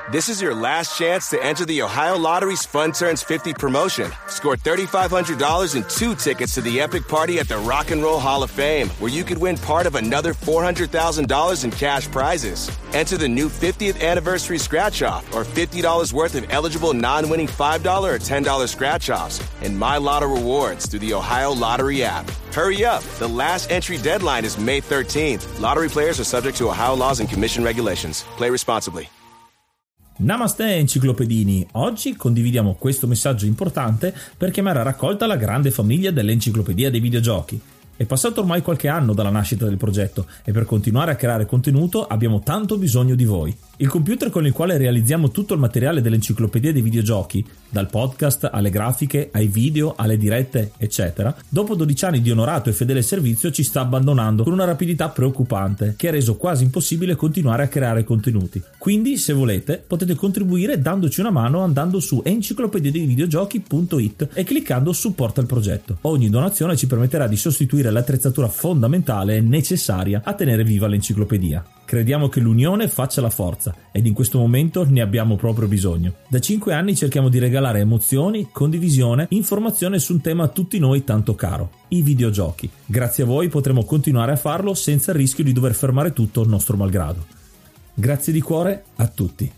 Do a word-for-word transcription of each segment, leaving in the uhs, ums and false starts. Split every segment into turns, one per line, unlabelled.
This is your last chance to enter the Ohio Lottery's Fun Turns fifty promotion. Score three thousand five hundred dollars and two tickets to the epic party at the Rock and Roll Hall of Fame, where you could win part of another four hundred thousand dollars in cash prizes. Enter the new fiftieth anniversary scratch-off or fifty dollars worth of eligible non-winning five dollars or ten dollars scratch-offs and My Lotto rewards through the Ohio Lottery app. Hurry up. The last entry deadline is May thirteenth. Lottery players are subject to Ohio laws and commission regulations. Play responsibly.
Namaste enciclopedini, oggi condividiamo questo messaggio importante per chiamare a raccolta la grande famiglia dell'enciclopedia dei videogiochi. È passato ormai qualche anno dalla nascita del progetto e per continuare a creare contenuto abbiamo tanto bisogno di voi. Il computer con il quale realizziamo tutto il materiale dell'enciclopedia dei videogiochi, dal podcast alle grafiche, ai video, alle dirette, eccetera, dopo dodici anni di onorato e fedele servizio ci sta abbandonando con una rapidità preoccupante che ha reso quasi impossibile continuare a creare contenuti. Quindi, se volete, potete contribuire dandoci una mano andando su enciclopedia dei videogiochi punto it e cliccando supporta il progetto. Ogni donazione ci permetterà di sostituire l'attrezzatura fondamentale e necessaria a tenere viva l'enciclopedia. Crediamo che l'unione faccia la forza ed in questo momento ne abbiamo proprio bisogno. Da cinque anni cerchiamo di regalare emozioni, condivisione, informazione su un tema a tutti noi tanto caro, i videogiochi. Grazie a voi potremo continuare a farlo senza il rischio di dover fermare tutto nostro malgrado. Grazie di cuore a tutti.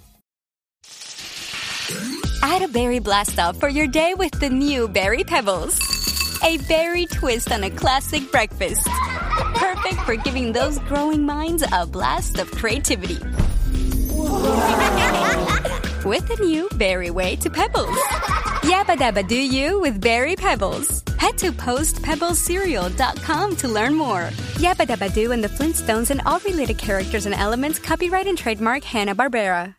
Add a berry blast off for your day with the new Berry Pebbles. A berry twist on a classic breakfast. Perfect for giving those growing minds a blast of creativity. With a new berry way to pebbles. Yabba dabba do you with Berry Pebbles. Head to post pebbles cereal dot com to learn more. Yabba dabba do and the Flintstones and all related characters and elements copyright and trademark Hanna-Barbera.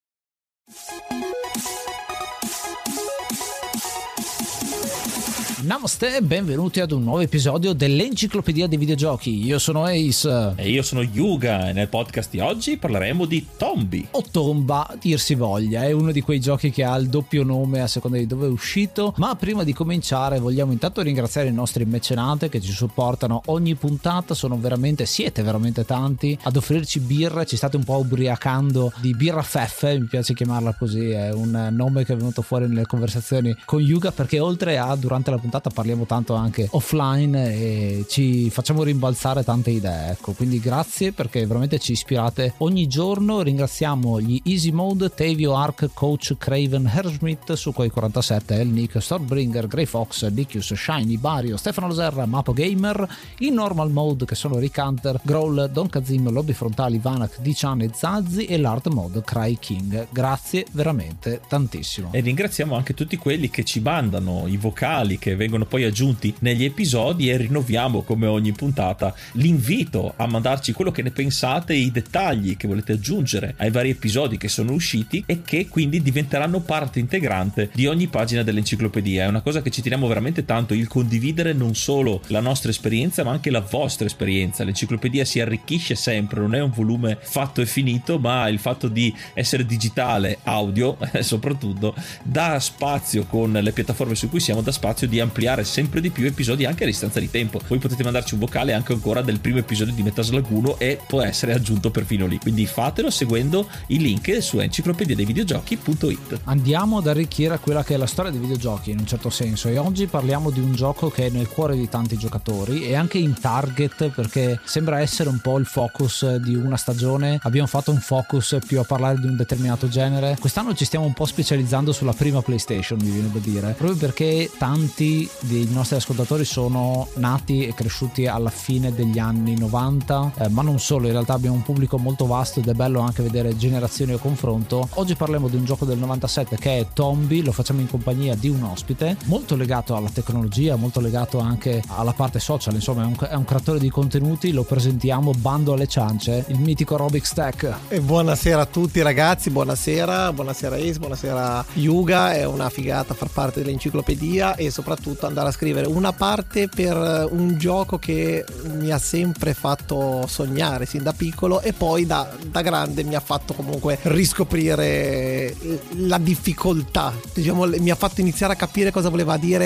Namaste e benvenuti ad un nuovo episodio dell'Enciclopedia dei Videogiochi. Io sono Ace.
E io sono Yuga e nel podcast di oggi parleremo di Tombi.
O Tomba, dir si voglia, è uno di quei giochi che ha il doppio nome a seconda di dove è uscito. Ma prima di cominciare vogliamo intanto ringraziare i nostri mecenate che ci supportano ogni puntata. Sono veramente, siete veramente tanti ad offrirci birra. Ci state un po' ubriacando di birra feffe, mi piace chiamarla così, è un nome che è venuto fuori nelle conversazioni con Yuga, perché oltre a durante la puntata parliamo tanto anche offline e ci facciamo rimbalzare tante idee, ecco, quindi grazie perché veramente ci ispirate ogni giorno. Ringraziamo gli Easy Mode, Tavio, Ark, Coach, Craven, Herschmidt, su quei quarantasette, El Nick, Stormbringer, Grey Fox, Dickius, Shiny, Bario, Stefano Loserra, Mapo Gamer, in Normal Mode che sono Rick Hunter, Growl, Don Kazim, Lobby Frontali, Vanak, Dichan e Zazzi e l'Hard Mode Cry King. Grazie veramente tantissimo.
E ringraziamo anche tutti quelli che ci mandano i vocali che vengono poi aggiunti negli episodi e rinnoviamo come ogni puntata l'invito a mandarci quello che ne pensate, i dettagli che volete aggiungere ai vari episodi che sono usciti e che quindi diventeranno parte integrante di ogni pagina dell'enciclopedia. È una cosa che ci teniamo veramente tanto, il condividere non solo la nostra esperienza ma anche la vostra esperienza. L'enciclopedia si arricchisce sempre, non è un volume fatto e finito, ma il fatto di essere digitale, audio soprattutto, dà spazio, con le piattaforme su cui siamo, dà spazio di ampliare sempre di più episodi anche a distanza di tempo. Voi potete mandarci un vocale anche ancora del primo episodio di Metaslag uno e può essere aggiunto perfino lì, quindi fatelo seguendo i link su enciclopedia dei videogiochi punto it.
Andiamo ad arricchire quella che è la storia dei videogiochi in un certo senso, e oggi parliamo di un gioco che è nel cuore di tanti giocatori e anche in target, perché sembra essere un po' il focus di una stagione. Abbiamo fatto un focus più a parlare di un determinato genere, quest'anno ci stiamo un po' specializzando sulla prima PlayStation, mi viene da dire, proprio perché tanti dei nostri ascoltatori sono nati e cresciuti alla fine degli anni novanta, eh, ma non solo, in realtà abbiamo un pubblico molto vasto ed è bello anche vedere generazioni a confronto. Oggi parliamo di un gioco del novantasette che è Tombi, lo facciamo in compagnia di un ospite molto legato alla tecnologia, molto legato anche alla parte social, insomma è un, è un creatore di contenuti. Lo presentiamo, bando alle ciance, il mitico Robic Stack.
E buonasera a tutti ragazzi, buonasera, buonasera Ace, buonasera Yuga. È una figata far parte dell'enciclopedia e soprattutto andare a scrivere una parte per un gioco che mi ha sempre fatto sognare sin da piccolo e poi da, da grande mi ha fatto comunque riscoprire la difficoltà, diciamo, mi ha fatto iniziare a capire cosa voleva dire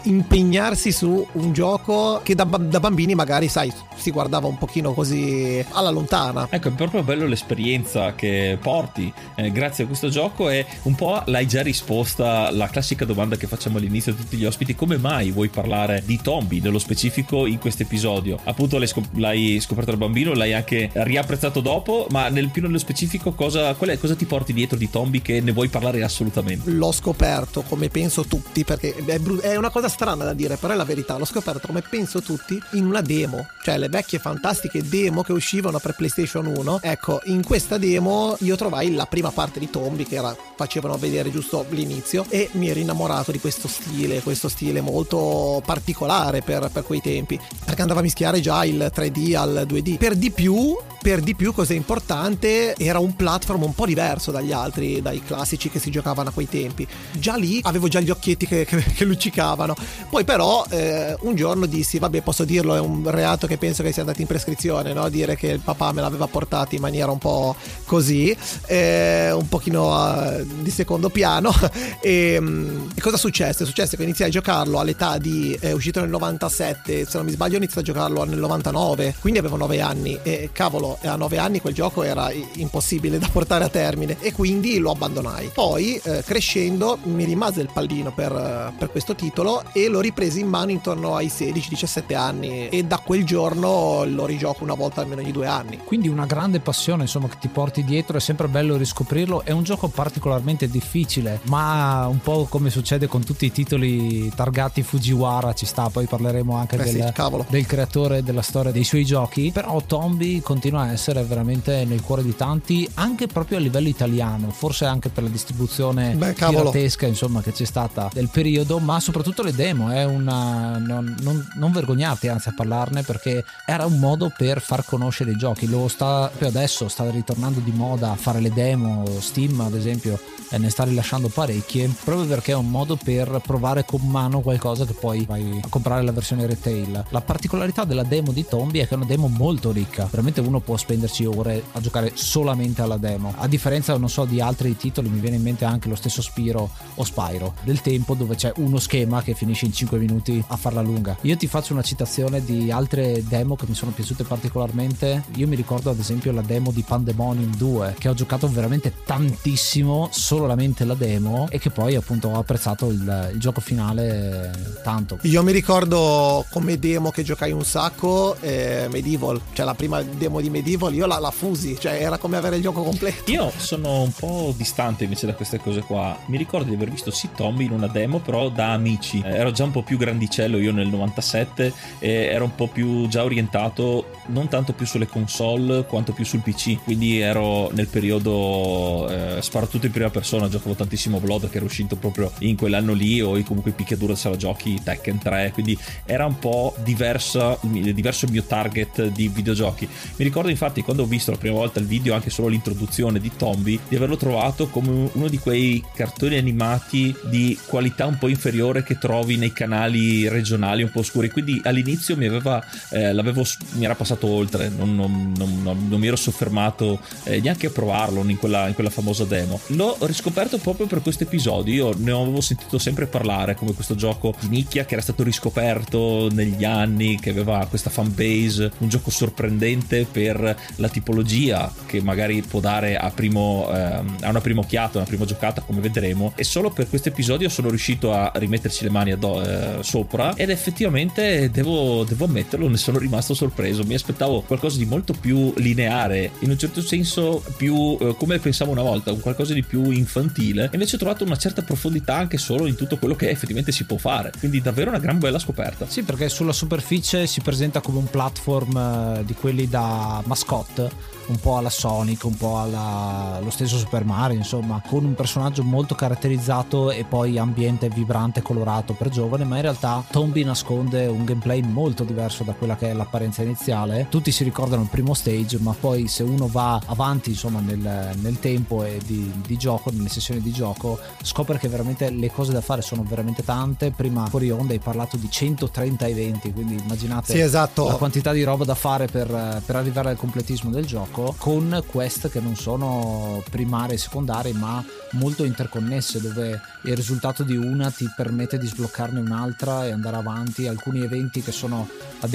impegnarsi su un gioco che da, da bambini magari, sai, si guardava un pochino così alla lontana.
Ecco, è proprio bello l'esperienza che porti eh, grazie a questo gioco, e un po' l'hai già risposta la classica domanda che facciamo all'inizio a tutti gli ospiti: come mai vuoi parlare di Tombi nello specifico in questo episodio? Appunto l'hai, scop- l'hai scoperto da bambino, l'hai anche riapprezzato dopo, ma nel più nello specifico cosa, qual è, cosa ti porti dietro di Tombi che ne vuoi parlare assolutamente?
L'ho scoperto come penso tutti, perché è, bru- è una cosa strana da dire, però è la verità. L'ho scoperto come penso tutti in una demo, cioè le vecchie fantastiche demo che uscivano per PlayStation uno. Ecco, in questa demo io trovai la prima parte di Tombi, che era, facevano vedere giusto l'inizio, e mi ero innamorato di questo stile, questo stile molto particolare per, per quei tempi, perché andava a mischiare già il tre D al due D. Per di più, per di più, cosa importante, era un platform un po' diverso dagli altri, dai classici che si giocavano a quei tempi. Già lì avevo già gli occhietti che, che, che luccicavano. Poi però eh, un giorno dissi, vabbè, posso dirlo, è un reato che penso che sia andato in prescrizione, no? Dire che il papà me l'aveva portato in maniera un po' così, eh, un pochino uh, di secondo piano. e, e cosa successe? Successe che iniziai a giocarlo all'età di, è uscito nel novantasette, se non mi sbaglio ho iniziato a giocarlo nel novantanove, quindi avevo nove anni, e cavolo, a nove anni quel gioco era impossibile da portare a termine, e quindi lo abbandonai. Poi eh, crescendo mi rimase il pallino per, per questo titolo, e lo ripresi in mano intorno ai sedici diciassette anni, e da quel giorno lo rigioco una volta almeno ogni due anni.
Quindi una grande passione, insomma, che ti porti dietro. È sempre bello riscoprirlo. È un gioco particolarmente difficile, ma un po' come succede con tutti i titoli targati Fujiwara, ci sta. Poi parleremo anche
eh
del,
sì,
del creatore della storia dei suoi giochi. Però Tombi continua a essere veramente nel cuore di tanti, anche proprio a livello italiano, forse anche per la distribuzione
Beh,
piratesca, insomma, che c'è stata del periodo, ma soprattutto le demo. È una non, non, non vergognarti anzi a parlarne, perché era un modo per far conoscere i giochi. Lo sta proprio adesso, sta ritornando di moda a fare le demo. Steam ad esempio eh, ne sta rilasciando parecchie, proprio perché è un modo per provare con mano qualcosa che poi vai a comprare la versione retail. La particolarità della demo di Tombi è che è una demo molto ricca, veramente uno può spenderci ore a giocare solamente alla demo, a differenza, non so, di altri titoli. Mi viene in mente anche lo stesso Spyro o Spyro del tempo, dove c'è uno schema che finisce in cinque minuti a farla lunga. Io ti faccio una citazione di altre demo che mi sono piaciute particolarmente. Io mi ricordo ad esempio la demo di Pandemonium due, che ho giocato veramente tantissimo, solamente la demo, e che poi appunto ho apprezzato il, il gioco finale tanto.
Io mi ricordo come demo che giocai un sacco eh, Medieval, cioè la prima demo di Medieval io la, la fusi, cioè era come avere il gioco completo.
Io sono un po' distante invece da queste cose qua. Mi ricordo di aver visto sì Tombi in una demo, però da amici. Eh, ero già un po' più grandicello io nel novantasette, e ero un po' più già orientato non tanto più sulle console quanto più sul P C, quindi ero nel periodo eh, sparatutto in prima persona. Giocavo tantissimo Blood, che era uscito proprio in quell'anno lì, o comunque in picchiaduro sala giochi Tekken tre, quindi era un po' diversa, diverso il mio target di videogiochi. Mi ricordo infatti quando ho visto la prima volta il video, anche solo l'introduzione di Tombi, di averlo trovato come uno di quei cartoni animati di qualità un po' inferiore che trovi nei canali regionali un po' oscuri, quindi all'inizio mi aveva eh, l'avevo mi era passato oltre, non, non, non, non, non mi ero soffermato eh, neanche a provarlo in quella, in quella famosa demo. L'ho riscoperto proprio per questo episodio. Io ne avevo sentito sempre parlare come questo gioco di nicchia che era stato riscoperto negli anni, che aveva questa fan base, un gioco sorprendente per la tipologia che magari può dare a primo eh, a una prima occhiata, una prima giocata, come vedremo. E solo per questo episodio sono riuscito a rimetterci le mani addo- eh, sopra, ed effettivamente devo, devo ammetterlo, ne sono rimasto sorpreso. Mi aspettavo qualcosa di molto più lineare, in un certo senso più eh, come pensavo una volta, qualcosa di più infantile, e invece ho trovato una certa profondità anche solo in tutto quello che effettivamente si può fare, quindi davvero una gran bella scoperta.
Sì, perché sulla superficie si presenta come un platform eh, di quelli da mascotte, un po' alla Sonic, un po' alla lo stesso Super Mario, insomma, con un personaggio molto caratterizzato e poi ambiente vibrante e colorato per giovane. Ma in realtà Tombi nasconde un gameplay molto diverso da quella che è l'apparenza iniziale. Tutti si ricordano il primo stage, ma poi se uno va avanti, insomma, nel, nel tempo e di, di gioco, nelle sessioni di gioco, scopre che veramente le cose da fare sono veramente tante. Prima fuori onda hai parlato di centotrenta eventi, quindi immaginate
sì, esatto,
la quantità di roba da fare per, per arrivare al completismo del gioco. gioco, con quest che non sono primarie e secondarie ma molto interconnesse, dove il risultato di una ti permette di sbloccarne un'altra e andare avanti. Alcuni eventi che sono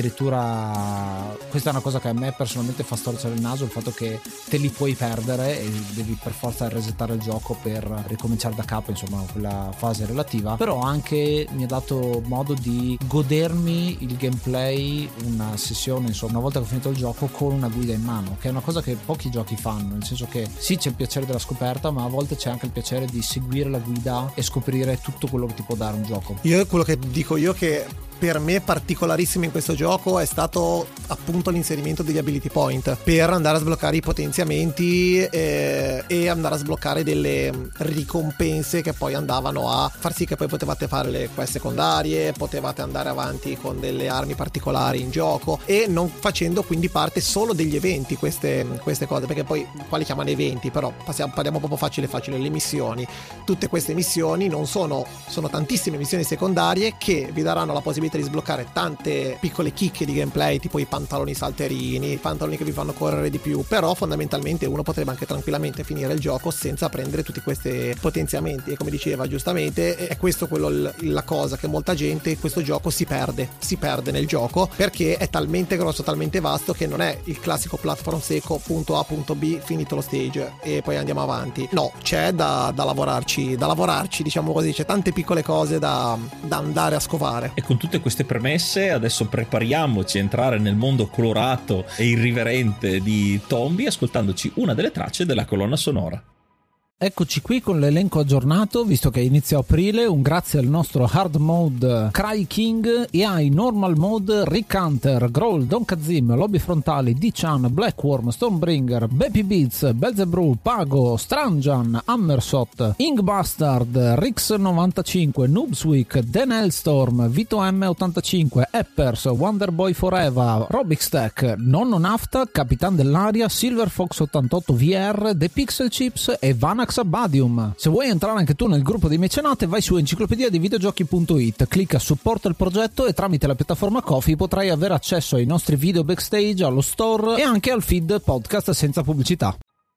addirittura, questa è una cosa che a me personalmente fa storcere il naso, il fatto che te li puoi perdere e devi per forza resettare il gioco per ricominciare da capo, insomma quella fase relativa. Però anche mi ha dato modo di godermi il gameplay, una sessione insomma una volta che ho finito il gioco, con una guida in mano, che è una cosa che pochi giochi fanno, nel senso che sì, c'è il piacere della scoperta, ma a volte c'è anche il piacere di seguire la guida e scoprire tutto quello che ti può dare un gioco.
Io quello che dico io che per me particolarissimo in questo gioco è stato appunto l'inserimento degli ability point per andare a sbloccare i potenziamenti eh, e andare a sbloccare delle ricompense che poi andavano a far sì che poi potevate fare le quest secondarie, potevate andare avanti con delle armi particolari in gioco, e non facendo quindi parte solo degli eventi queste, queste cose, perché poi quali chiamano eventi, però passiamo, parliamo proprio facile facile, le missioni. Tutte queste missioni non sono, sono tantissime missioni secondarie che vi daranno la possibilità di sbloccare tante piccole chicche di gameplay, tipo i pantaloni salterini, i pantaloni che vi fanno correre di più, però fondamentalmente uno potrebbe anche tranquillamente finire il gioco senza prendere tutti questi potenziamenti, e come diceva giustamente è questo quello la cosa che molta gente questo gioco si perde si perde nel gioco, perché è talmente grosso, talmente vasto, che non è il classico platform seco, punto A punto B, finito lo stage e poi andiamo avanti. No, c'è da, da lavorarci da lavorarci diciamo così, c'è tante piccole cose da, da andare a scovare.
E con tutte queste premesse adesso prepariamoci a entrare nel mondo colorato e irriverente di Tombi, ascoltandoci una delle tracce della colonna sonora.
Eccoci qui con l'elenco aggiornato, visto che inizia aprile. Un grazie al nostro hard mode Cry King, e ai normal mode Rick Hunter, Growl, Don Kazim, Lobby Frontali, D-Chan, Blackworm, Stormbringer, Baby Beats, Belzebrew, Pago, Stranjan, Hammersot, Ingbastard, Rix novantacinque, Noobsweek, Dan Hellstorm, Vito M ottantacinque, Eppers, Wonderboy Forever, Robix Tech, Nonno Nafta, Capitan dell'Aria, Silver Fox ottantotto V R, The Pixel Chips e Vanax Abadium. Se vuoi entrare anche tu nel gruppo dei mecenate, vai su enciclopedia di videogiochi punto it, clicca supporta il progetto e tramite la piattaforma Ko-fi potrai avere accesso ai nostri video backstage, allo store e anche al feed podcast senza pubblicità.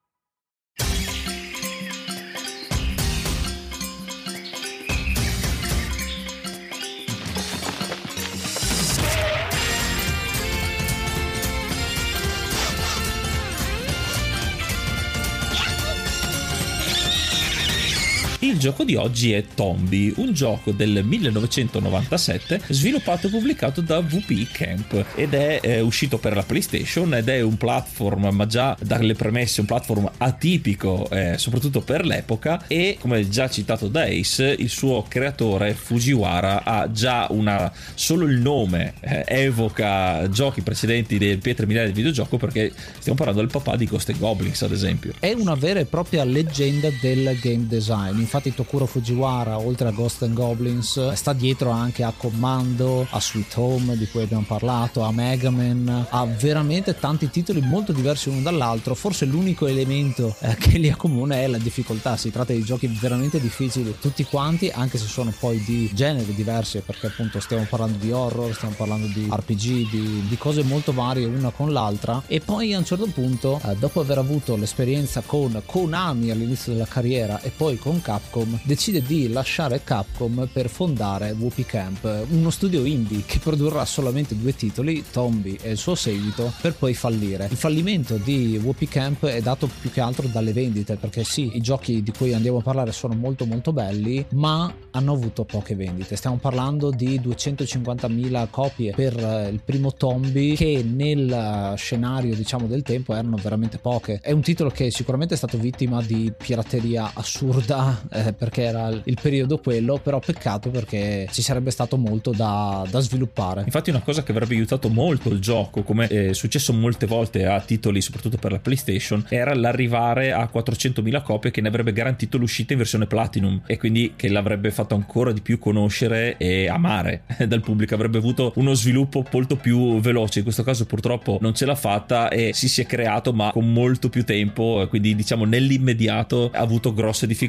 Il gioco di oggi è Tombi, un gioco del millenovecentonovantasette sviluppato e pubblicato da V P Camp, ed è, è uscito per la PlayStation ed è un platform, ma già dalle premesse un platform atipico eh, soprattutto per l'epoca, e come già citato da Ace, il suo creatore Fujiwara ha già una, solo il nome eh, evoca giochi precedenti delle pietre miliari del videogioco, perché stiamo parlando del papà di Ghost and Goblins ad esempio.
È una vera e propria leggenda del game design. Infatti Tokuro Fujiwara, oltre a Ghost and Goblins, sta dietro anche a Commando, a Sweet Home di cui abbiamo parlato, a Mega Man, ha veramente tanti titoli molto diversi uno dall'altro. Forse l'unico elemento eh, che li accomuna è la difficoltà. Si tratta di giochi veramente difficili tutti quanti, anche se sono poi di generi diversi, perché appunto stiamo parlando di horror, stiamo parlando di R P G, di, di cose molto varie una con l'altra. E poi a un certo punto, eh, dopo aver avuto l'esperienza con Konami all'inizio della carriera e poi con Capcom, decide di lasciare Capcom per fondare V P Camp, uno studio indie che produrrà solamente due titoli, Tombi e il suo seguito, per poi fallire. Il fallimento di V P Camp è dato più che altro dalle vendite, perché sì, i giochi di cui andiamo a parlare sono molto molto belli, ma hanno avuto poche vendite. Stiamo parlando di duecentocinquantamila copie per il primo Tombi, che nel scenario diciamo del tempo erano veramente poche. È un titolo che sicuramente è stato vittima di pirateria assurda, eh, perché era il periodo quello, però peccato perché ci sarebbe stato molto da, da sviluppare.
Infatti una cosa che avrebbe aiutato molto il gioco, come è successo molte volte a titoli soprattutto per la PlayStation, era l'arrivare a quattrocentomila copie, che ne avrebbe garantito l'uscita in versione Platinum, e quindi che l'avrebbe fatto ancora di più conoscere e amare dal pubblico, avrebbe avuto uno sviluppo molto più veloce. In questo caso purtroppo non ce l'ha fatta e si si è creato, ma con molto più tempo, quindi diciamo nell'immediato ha avuto grosse difficoltà, e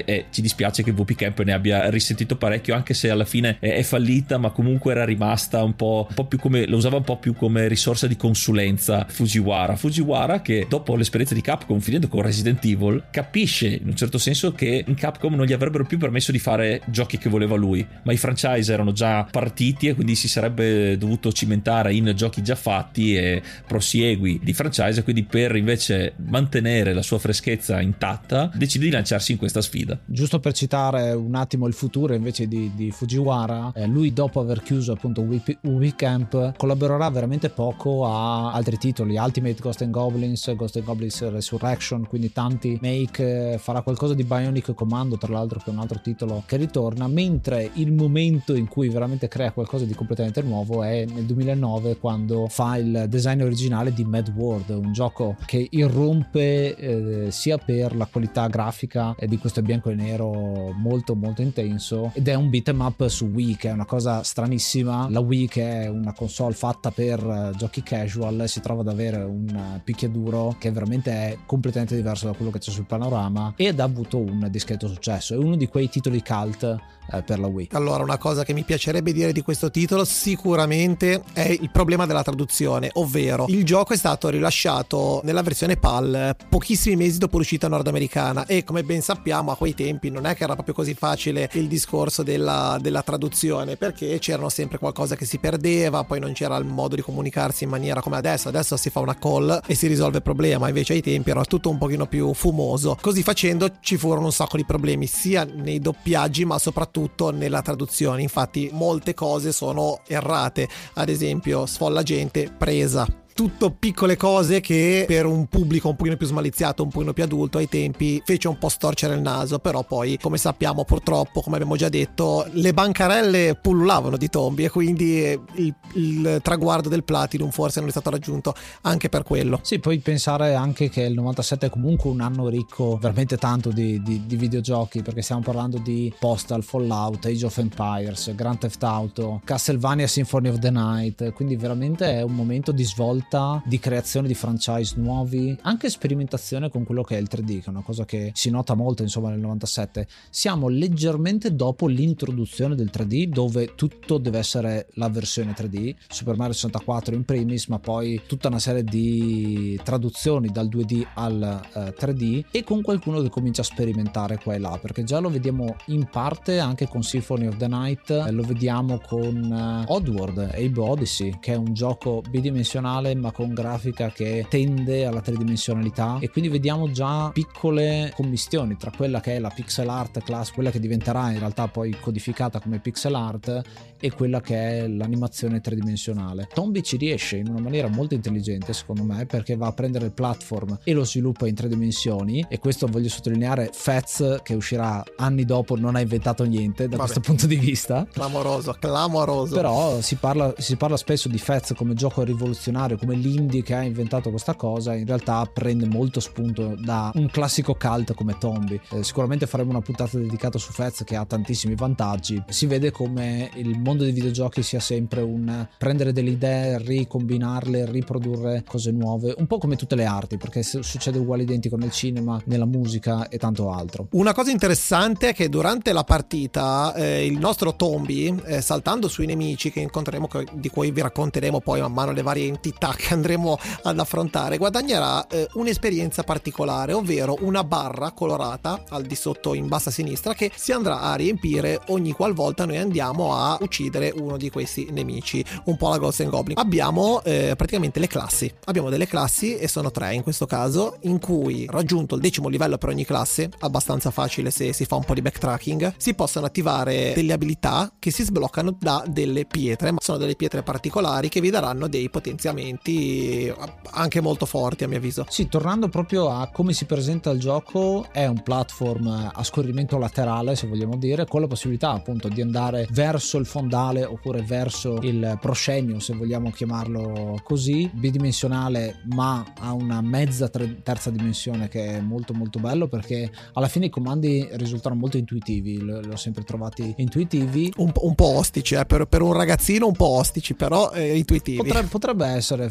e ci dispiace che V P Camp ne abbia risentito parecchio, anche se alla fine è, è fallita, ma comunque era rimasta un po', un po' più come, lo usava un po' più come risorsa di consulenza Fujiwara Fujiwara che dopo l'esperienza di Capcom finendo con Resident Evil capisce in un certo senso che in Capcom non gli avrebbero più permesso di fare giochi che voleva lui, ma i franchise erano già partiti e quindi si sarebbe dovuto cimentare in giochi già fatti e prosiegui di franchise, quindi per invece mantenere la sua freschezza intatta decide di lanciarsi in questa sfida.
Giusto per citare un attimo il futuro invece di, di Fujiwara, eh, lui dopo aver chiuso appunto V P Camp collaborerà veramente poco a altri titoli, Ultimate Ghost and Goblins, Ghost and Goblins Resurrection, quindi tanti make, farà qualcosa di Bionic Commando tra l'altro, che è un altro titolo che ritorna, mentre il momento in cui veramente crea qualcosa di completamente nuovo è nel duemilanove, quando fa il design originale di Mad World, un gioco che irrompe eh, sia per la qualità grafica e di questo bianco e nero molto molto intenso, ed è un beat 'em up su Wii, che è una cosa stranissima. La Wii, che è una console fatta per uh, giochi casual, si trova ad avere un uh, picchiaduro che veramente è completamente diverso da quello che c'è sul panorama, ed ha avuto un discreto successo. È uno di quei titoli cult uh, per la Wii.
Allora, una cosa che mi piacerebbe dire di questo titolo sicuramente è il problema della traduzione, ovvero il gioco è stato rilasciato nella versione PAL pochissimi mesi dopo l'uscita nordamericana, e come ben sappiamo a quei tempi non è che era proprio così facile il discorso della, della traduzione, perché c'erano sempre qualcosa che si perdeva, poi non c'era il modo di comunicarsi in maniera come adesso adesso si fa una call e si risolve il problema, invece ai tempi era tutto un pochino più fumoso. Così facendo ci furono un sacco di problemi sia nei doppiaggi ma soprattutto nella traduzione, infatti molte cose sono errate, ad esempio Sfolla Gente presa, tutto piccole cose che per un pubblico un pochino più smaliziato, un pochino più adulto ai tempi fece un po' storcere il naso, però poi come sappiamo purtroppo, come abbiamo già detto, le bancarelle pullulavano di tombi e quindi il, il traguardo del Platinum forse non è stato raggiunto anche per quello.
Sì, poi pensare anche che il novantasette è comunque un anno ricco veramente tanto di, di, di videogiochi, perché stiamo parlando di Postal, Fallout, Age of Empires, Grand Theft Auto, Castlevania Symphony of the Night, quindi veramente è un momento di svolta, di creazione di franchise nuovi, anche sperimentazione con quello che è il tre D, che è una cosa che si nota molto insomma nel novantasette. Siamo leggermente dopo l'introduzione del tre D, dove tutto deve essere la versione tre D, Super Mario sessantaquattro in primis, ma poi tutta una serie di traduzioni dal due D al uh, tre D, e con qualcuno che comincia a sperimentare qua e là, perché già lo vediamo in parte anche con Symphony of the Night, eh, lo vediamo con uh, Oddworld, Abe Odyssey, che è un gioco bidimensionale ma con grafica che tende alla tridimensionalità, e quindi vediamo già piccole commistioni tra quella che è la pixel art class, quella che diventerà in realtà poi codificata come pixel art, e quella che è l'animazione tridimensionale. Tombi ci riesce in una maniera molto intelligente secondo me, perché va a prendere il platform e lo sviluppa in tre dimensioni, e questo voglio sottolineare, Fez che uscirà anni dopo non ha inventato niente da Vabbè. questo punto di vista,
clamoroso clamoroso
però si parla, si parla spesso di Fez come gioco rivoluzionario, come l'indie che ha inventato questa cosa. In realtà prende molto spunto da un classico cult come Tombi. Eh, sicuramente faremo una puntata dedicata su Fez, che ha tantissimi vantaggi. Si vede come il mondo dei videogiochi sia sempre un prendere delle idee, ricombinarle, riprodurre cose nuove, un po' come tutte le arti, perché succede uguale identico nel cinema, nella musica e tanto altro.
Una cosa interessante è che durante la partita eh, il nostro Tombi, eh, saltando sui nemici che incontreremo, di cui vi racconteremo poi man mano le varie entità che andremo ad affrontare, guadagnerà eh, un'esperienza particolare, ovvero una barra colorata al di sotto in basso a sinistra, che si andrà a riempire ogni qualvolta noi andiamo a uccidere uno di questi nemici, un po' la Ghost and Goblin. Abbiamo eh, praticamente le classi, abbiamo delle classi, e sono tre in questo caso, in cui raggiunto il decimo livello per ogni classe, abbastanza facile se si fa un po' di backtracking, si possono attivare delle abilità che si sbloccano da delle pietre, ma sono delle pietre particolari che vi daranno dei potenziamenti anche molto forti a mio avviso.
Sì, tornando proprio a come si presenta il gioco, è un platform a scorrimento laterale, se vogliamo dire, con la possibilità appunto di andare verso il fondale oppure verso il proscenio, se vogliamo chiamarlo così, bidimensionale ma ha una mezza tre- terza dimensione, che è molto molto bello, perché alla fine i comandi risultano molto intuitivi, li ho sempre trovati intuitivi,
un, un po' ostici, eh, per, per un ragazzino un po' ostici, però eh, intuitivi.
Potrebbe, potrebbe essere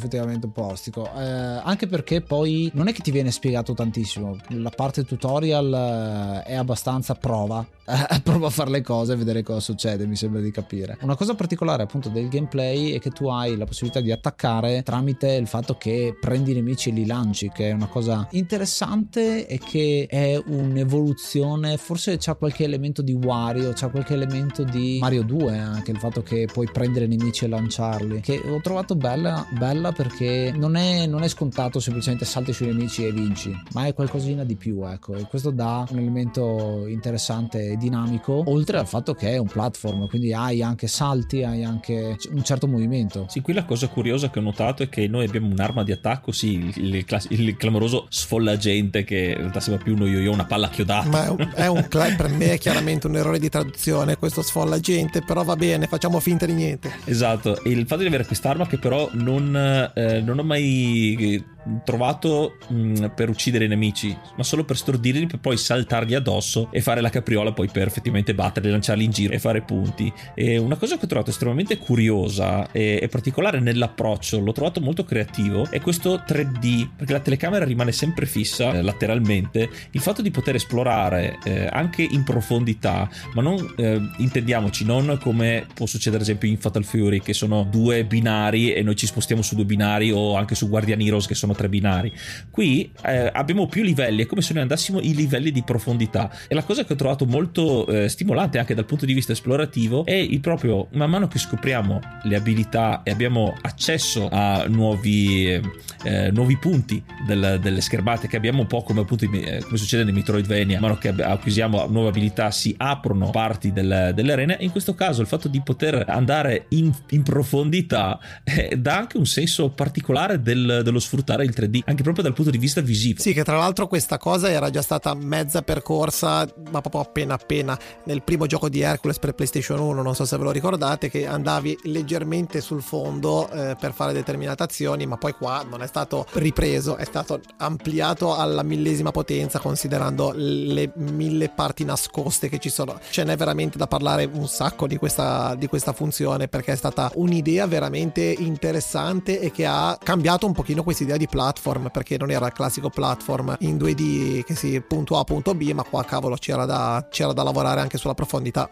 effettivamente un po' ostico, eh, anche perché poi non è che ti viene spiegato tantissimo, la parte tutorial eh, è abbastanza prova eh, prova a fare le cose e vedere cosa succede, mi sembra di capire. Una cosa particolare appunto del gameplay è che tu hai la possibilità di attaccare tramite il fatto che prendi i nemici e li lanci, che è una cosa interessante e che è un'evoluzione, forse c'ha qualche elemento di Wario, c'ha qualche elemento di Mario due, anche il fatto che puoi prendere nemici e lanciarli, che ho trovato bella bella perché non è, non è scontato semplicemente salti sui nemici e vinci, ma è qualcosina di più, ecco, e questo dà un elemento interessante e dinamico, oltre al fatto che è un platform, quindi hai anche salti, hai anche un certo movimento.
Sì, qui la cosa curiosa che ho notato è che noi abbiamo un'arma di attacco, sì, il, il, il clamoroso sfollagente, che in realtà sembra più uno yo-yo, una palla chiodata. Ma
è un, è un per me è chiaramente un errore di traduzione questo sfollagente, però va bene, facciamo finta di niente.
Esatto, e il fatto di avere quest'arma che però non, eh, non ho mai trovato mh, per uccidere i nemici, ma solo per stordirli, per poi saltargli addosso e fare la capriola poi per effettivamente batterli, lanciarli in giro e fare punti. E una cosa che ho trovato estremamente curiosa e, e particolare nell'approccio, l'ho trovato molto creativo, è questo tre D, perché la telecamera rimane sempre fissa eh, lateralmente. Il fatto di poter esplorare eh, anche in profondità, ma non eh, intendiamoci, non come può succedere ad esempio in Fatal Fury, che sono due binari e noi ci spostiamo su due binari, o anche su Guardian Heroes che sono tre binari. Qui eh, abbiamo più livelli, è come se noi andassimo i livelli di profondità, e la cosa che ho trovato molto eh, stimolante anche dal punto di vista esplorativo è il proprio, man mano che scopriamo le abilità e abbiamo accesso a nuovi eh, nuovi punti del, delle schermate, che abbiamo un po' come appunto eh, come succede nei Metroidvania, man mano che acquisiamo nuove abilità si aprono parti del, delle arene, e in questo caso il fatto di poter andare in, in profondità eh, dà anche un senso particolare del, dello sfruttare il tre D, anche proprio dal punto di vista visivo.
Sì, che tra l'altro questa cosa era già stata mezza percorsa, ma proprio appena appena nel primo gioco di Hercules per PlayStation uno, non so se ve lo ricordate, che andavi leggermente sul fondo eh, per fare determinate azioni, ma poi qua non è stato ripreso, è stato ampliato alla millesima potenza, considerando le mille parti nascoste che ci sono. Ce n'è veramente da parlare un sacco di questa, di questa funzione, perché è stata un'idea veramente interessante e che ha cambiato un pochino questa idea di platform, perché non era il classico platform in due D che si punto A punto B, ma qua cavolo c'era da, c'era da lavorare anche sulla profondità.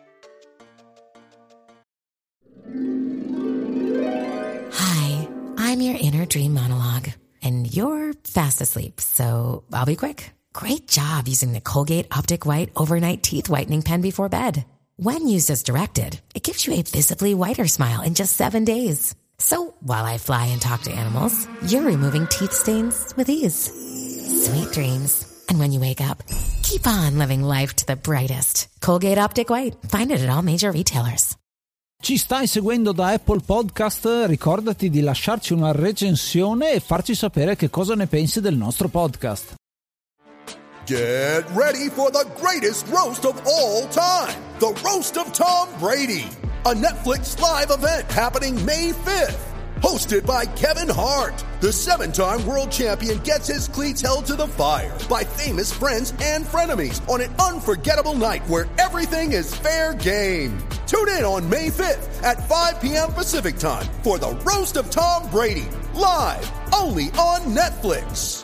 Hi, I'm your inner dream monologue, and you're fast asleep, so I'll be quick. Great job using the Colgate Optic White Overnight Teeth Whitening Pen before bed. When used as directed, it gives you a visibly whiter smile in just seven days. So while I fly and talk to animals, you're removing teeth stains with ease. Sweet dreams. And when you wake up, keep on living life to the brightest. Colgate Optic White. Find it at all major retailers.
Ci stai seguendo da Apple Podcast? Ricordati di lasciarci una recensione e farci sapere che cosa ne pensi del nostro podcast.
Get ready for the greatest roast of all time, the Roast of Tom Brady, a Netflix live event happening May fifth. Hosted by Kevin Hart, the seven-time world champion gets his cleats held to the fire by famous friends and frenemies on an unforgettable night where everything is fair game. Tune in on May fifth at five p.m. Pacific time for the Roast of Tom Brady, live only on Netflix.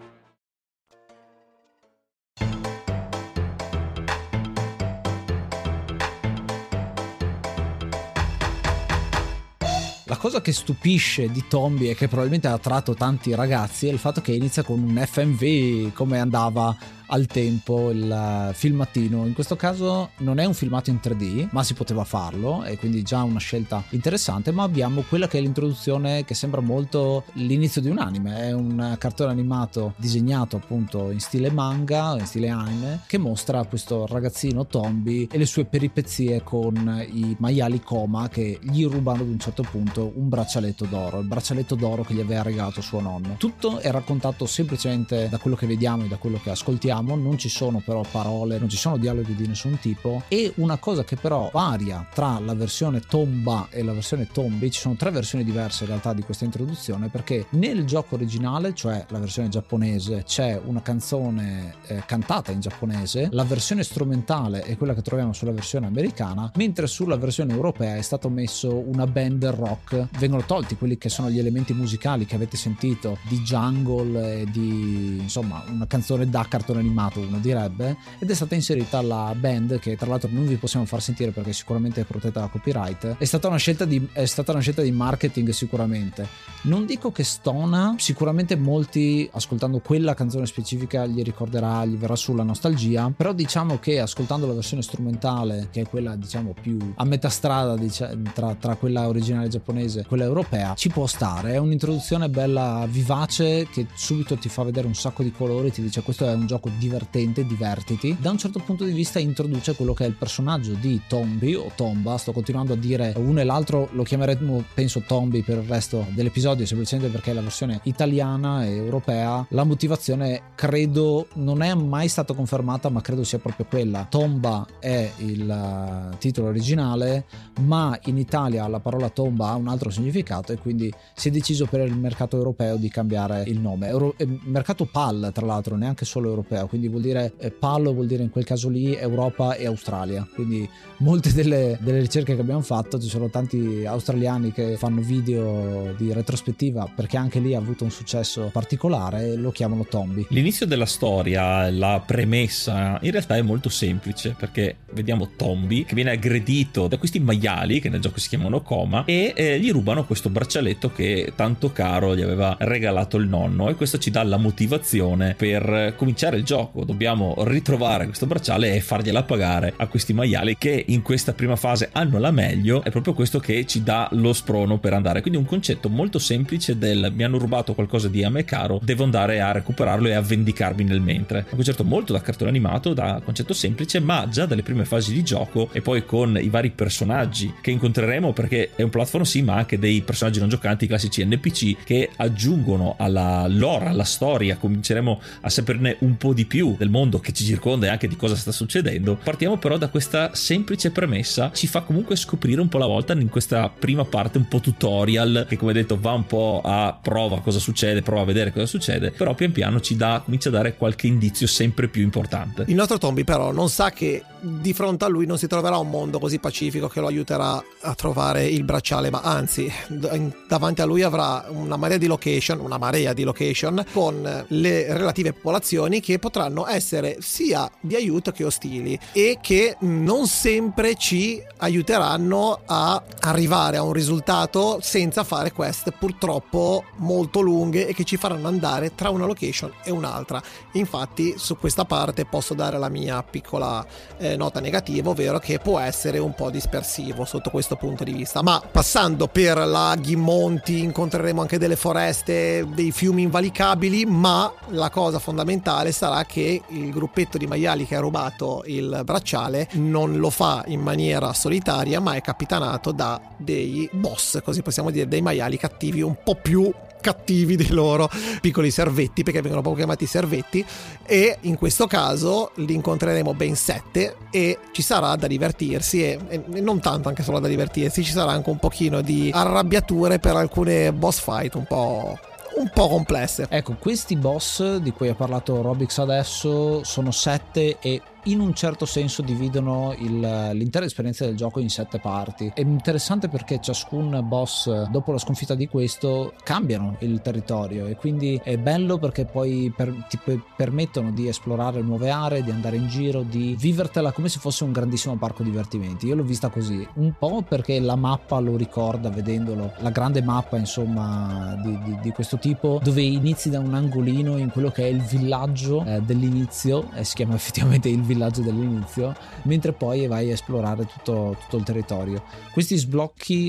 La cosa che stupisce di Tombi e che probabilmente ha attratto tanti ragazzi è il fatto che inizia con un F M V, come andava al tempo il filmatino. In questo caso non è un filmato in tre D, ma si poteva farlo, e quindi già una scelta interessante. Ma abbiamo quella che è l'introduzione, che sembra molto l'inizio di un anime. È un cartone animato disegnato appunto in stile manga, in stile anime, che mostra questo ragazzino Tombi e le sue peripezie con i maiali Coma, che gli rubano ad un certo punto un braccialetto d'oro, il braccialetto d'oro che gli aveva regalato suo nonno. Tutto è raccontato semplicemente da quello che vediamo e da quello che ascoltiamo sappiamo non ci sono però parole, non ci sono dialoghi di nessun tipo, e una cosa che però varia tra la versione Tomba e la versione Tombi, ci sono tre versioni diverse in realtà di questa introduzione, perché nel gioco originale, cioè la versione giapponese, c'è una canzone eh, cantata in giapponese, la versione strumentale è quella che troviamo sulla versione americana, mentre sulla versione europea è stato messo una band rock, vengono tolti quelli che sono gli elementi musicali che avete sentito di jungle e di insomma una canzone da cartone animato uno direbbe, ed è stata inserita la band che tra l'altro non vi possiamo far sentire perché sicuramente è protetta da copyright. È stata una scelta di, è stata una scelta di marketing sicuramente, non dico che stona, sicuramente molti ascoltando quella canzone specifica gli ricorderà, gli verrà sulla nostalgia, però diciamo che ascoltando la versione strumentale, che è quella diciamo più a metà strada diciamo, tra, tra quella originale giapponese e quella europea, ci può stare. È un'introduzione bella vivace che subito ti fa vedere un sacco di colori, ti dice questo è un gioco divertente, divertiti. Da un certo punto di vista introduce quello che è il personaggio di Tombi o Tomba, sto continuando a dire uno e l'altro, lo chiameremo penso Tombi per il resto dell'episodio semplicemente perché è la versione italiana e europea. La motivazione credo non è mai stata confermata, ma credo sia proprio quella. Tomba è il titolo originale, ma in Italia la parola tomba ha un altro significato e quindi si è deciso per il mercato europeo di cambiare il nome. Euro- mercato P A L tra l'altro, neanche solo europeo, quindi vuol dire eh, P A L vuol dire in quel caso lì Europa e Australia, quindi molte delle, delle ricerche che abbiamo fatto, ci sono tanti australiani che fanno video di retrospettiva perché anche lì ha avuto un successo particolare e lo chiamano Tombi.
L'inizio della storia, la premessa in realtà è molto semplice, perché vediamo Tombi che viene aggredito da questi maiali che nel gioco si chiamano Koma e eh, gli rubano questo braccialetto che tanto caro gli aveva regalato il nonno, e questo ci dà la motivazione per cominciare il gioco. Dobbiamo ritrovare questo bracciale e fargliela pagare a questi maiali che in questa prima fase hanno la meglio. È proprio questo che ci dà lo sprono per andare, quindi un concetto molto semplice del mi hanno rubato qualcosa di a me caro, devo andare a recuperarlo e a vendicarmi nel mentre. Un concetto molto da cartone animato, da concetto semplice, ma già dalle prime fasi di gioco e poi con i vari personaggi che incontreremo, perché è un platform sì ma anche dei personaggi non giocanti, i classici N P C che aggiungono alla lore, alla storia. Cominceremo a saperne un po' di più del mondo che ci circonda e anche di cosa sta succedendo. Partiamo però da questa semplice premessa, ci fa comunque scoprire un po' alla volta in questa prima parte un po' tutorial che come detto va un po' a prova cosa succede, prova a vedere cosa succede, però pian piano ci dà, comincia a dare qualche indizio sempre più importante.
Il nostro Tombi però non sa che di fronte a lui non si troverà un mondo così pacifico che lo aiuterà a trovare il bracciale, ma anzi davanti a lui avrà una marea di location, una marea di location con le relative popolazioni che potranno essere sia di aiuto che ostili e che non sempre ci aiuteranno a arrivare a un risultato senza fare quest purtroppo molto lunghe e che ci faranno andare tra una location e un'altra. Infatti su questa parte posso dare la mia piccola eh, nota negativa, ovvero che può essere un po' dispersivo sotto questo punto di vista, ma passando per laghi, monti, incontreremo anche delle foreste, dei fiumi invalicabili, ma la cosa fondamentale sarà che il gruppetto di maiali che ha rubato il bracciale non lo fa in maniera solitaria, ma è capitanato da dei boss, così possiamo dire, dei maiali cattivi, un po' più cattivi dei loro piccoli servetti, perché vengono proprio chiamati servetti, e in questo caso li incontreremo ben sette e ci sarà da divertirsi e, e non tanto anche solo da divertirsi, ci sarà anche un pochino di arrabbiature per alcune boss fight un po' un po' complesse.
Ecco, questi boss di cui ha parlato Robix adesso sono sette e in un certo senso dividono il, l'intera esperienza del gioco in sette parti. È interessante perché ciascun boss dopo la sconfitta di questo cambiano il territorio e quindi è bello perché poi per, ti permettono di esplorare nuove aree, di andare in giro, di vivertela come se fosse un grandissimo parco divertimenti. Io l'ho vista così, un po' perché la mappa lo ricorda vedendolo, la grande mappa insomma di, di, di questo tipo, dove inizi da un angolino in quello che è il villaggio eh, dell'inizio, eh, si chiama effettivamente il villaggio villaggio dell'inizio, mentre poi vai a esplorare tutto, tutto il territorio. Questi sblocchi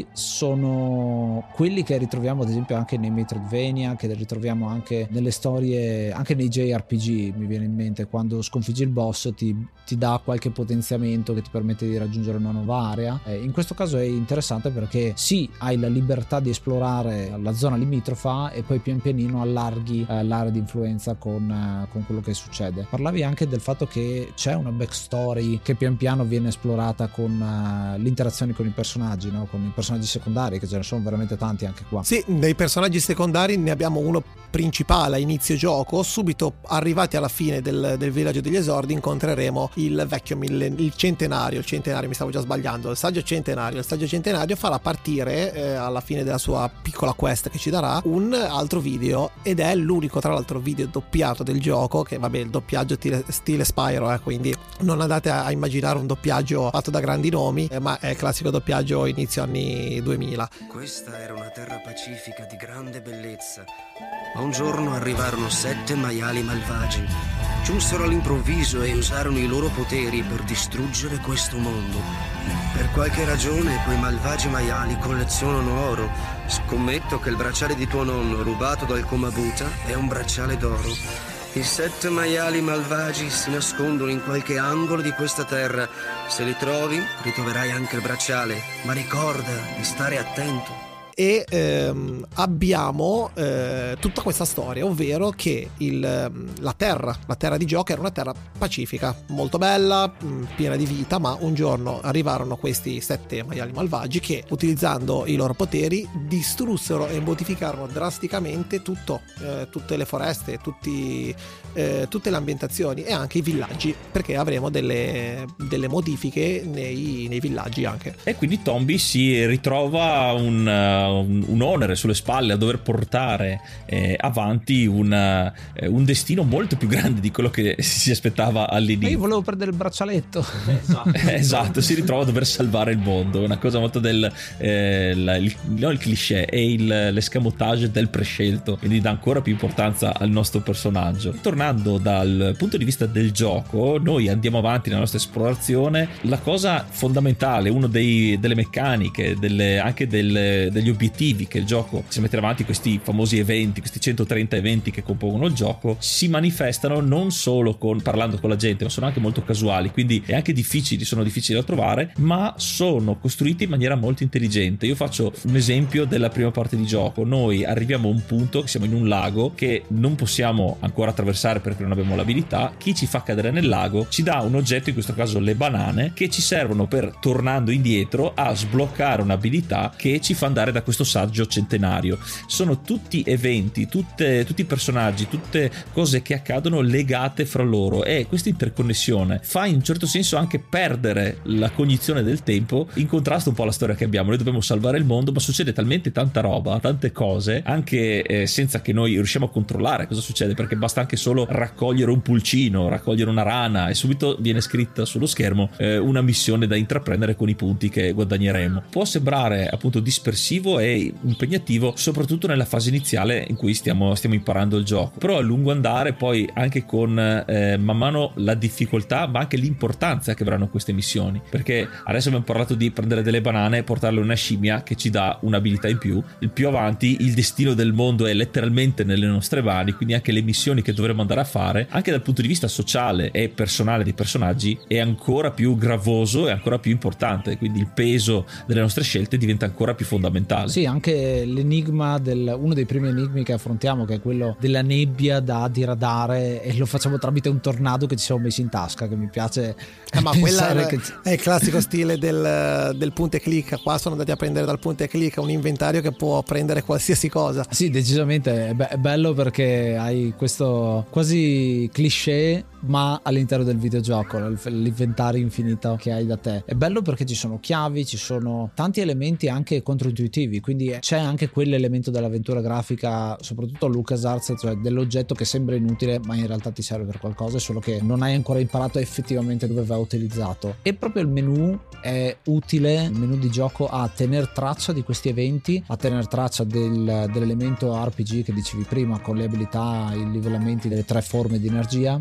sono quelli che ritroviamo ad esempio anche nei Metroidvania, che ritroviamo anche nelle storie, anche nei J R P G. Mi viene in mente quando sconfiggi il boss ti, ti dà qualche potenziamento che ti permette di raggiungere una nuova area. Eh, in questo caso è interessante perché sì, hai la libertà di esplorare la zona limitrofa e poi pian pianino allarghi eh, l'area di influenza con, eh, con quello che succede. Parlavi anche del fatto che c'è una backstory che pian piano viene esplorata con uh, le interazioni con i personaggi, no? Con i personaggi secondari, che ce ne sono veramente tanti anche qua.
Sì, dei personaggi secondari ne abbiamo uno principale a inizio gioco. Subito arrivati alla fine del, del villaggio degli esordi incontreremo il vecchio millen- il centenario il centenario mi stavo già sbagliando il saggio centenario il saggio centenario farà partire eh, alla fine della sua piccola quest che ci darà un altro video, ed è l'unico tra l'altro video doppiato del gioco, che vabbè il doppiaggio stile, stile Spyro, eh, quindi non andate a, a immaginare un doppiaggio fatto da grandi nomi, eh, ma è il classico doppiaggio inizio anni duemila.
Questa era una terra pacifica di grande bellezza. Ma un giorno arrivarono sette maiali malvagi. Giunsero all'improvviso e usarono i loro poteri per distruggere questo mondo. Per qualche ragione quei malvagi maiali collezionano oro. Scommetto che il bracciale di tuo nonno rubato dal Komabuta è un bracciale d'oro. I sette maiali malvagi si nascondono in qualche angolo di questa terra. Se li trovi, ritroverai anche il bracciale. Ma ricorda di stare attento.
E ehm, abbiamo eh, tutta questa storia, ovvero che il, la terra, la terra di gioco era una terra pacifica, molto bella, mh, piena di vita, ma un giorno arrivarono questi sette maiali malvagi che, utilizzando i loro poteri, distrussero e modificarono drasticamente tutto, eh, tutte le foreste, tutti, eh, tutte le ambientazioni e anche i villaggi, perché avremo delle, delle modifiche nei, nei villaggi anche.
E quindi Tombi si ritrova un Un, un onere sulle spalle a dover portare eh, avanti una, eh, un destino molto più grande di quello che si aspettava all'inizio.
Ma io volevo prendere il braccialetto.
Esatto, esatto, si ritrova a dover salvare il mondo, una cosa molto del eh, la, il, non il cliché, è il, l'escamotage del prescelto, quindi dà ancora più importanza al nostro personaggio. Tornando dal punto di vista del gioco, noi andiamo avanti nella nostra esplorazione. La cosa fondamentale, uno dei, delle meccaniche, delle, anche del, degli obiettivi che il gioco si mette avanti, questi famosi eventi, questi centotrenta eventi che compongono il gioco, si manifestano non solo con parlando con la gente, ma sono anche molto casuali, quindi è anche difficili, sono difficili da trovare, ma sono costruiti in maniera molto intelligente. Io faccio un esempio della prima parte di gioco. Noi arriviamo a un punto che siamo in un lago che non possiamo ancora attraversare perché non abbiamo l'abilità. Chi ci fa cadere nel lago ci dà un oggetto, in questo caso le banane, che ci servono per, tornando indietro, a sbloccare un'abilità che ci fa andare da questo saggio centenario. Sono tutti eventi, tutte, tutti personaggi, tutte cose che accadono legate fra loro, e questa interconnessione fa in un certo senso anche perdere la cognizione del tempo, in contrasto un po' alla storia che abbiamo. Noi dobbiamo salvare il mondo, ma succede talmente tanta roba, tante cose, anche eh, senza che noi riusciamo a controllare cosa succede, perché basta anche solo raccogliere un pulcino, raccogliere una rana, e subito viene scritta sullo schermo eh, una missione da intraprendere con i punti che guadagneremo. Può sembrare appunto dispersivo e impegnativo, soprattutto nella fase iniziale in cui stiamo, stiamo imparando il gioco, però a lungo andare poi, anche con eh, man mano la difficoltà, ma anche l'importanza che avranno queste missioni, perché adesso abbiamo parlato di prendere delle banane e portarle a una scimmia che ci dà un'abilità in più. Il più avanti il destino del mondo è letteralmente nelle nostre mani, quindi anche le missioni che dovremo andare a fare, anche dal punto di vista sociale e personale dei personaggi, è ancora più gravoso e ancora più importante, quindi il peso delle nostre scelte diventa ancora più fondamentale.
Sì, anche l'enigma del, uno dei primi enigmi che affrontiamo, che è quello della nebbia da diradare, e lo facciamo tramite un tornado che ci siamo messi in tasca, che mi piace
eh, ma quella è,
che...
è il classico stile del, del punta e clicca. Qua sono andati a prendere dal punta e clicca un inventario che può prendere qualsiasi cosa.
Sì, decisamente è, be- è bello, perché hai questo quasi cliché ma all'interno del videogioco, l'inventario infinito che hai da te. È bello perché ci sono chiavi, ci sono tanti elementi anche controintuitivi, quindi c'è anche quell'elemento dell'avventura grafica, soprattutto a LucasArts, cioè dell'oggetto che sembra inutile ma in realtà ti serve per qualcosa, solo che non hai ancora imparato effettivamente dove va utilizzato. E proprio il menu è utile, il menu di gioco, a tener traccia di questi eventi, a tener traccia del, dell'elemento R P G che dicevi prima, con le abilità, i livellamenti delle tre forme di energia, ma anche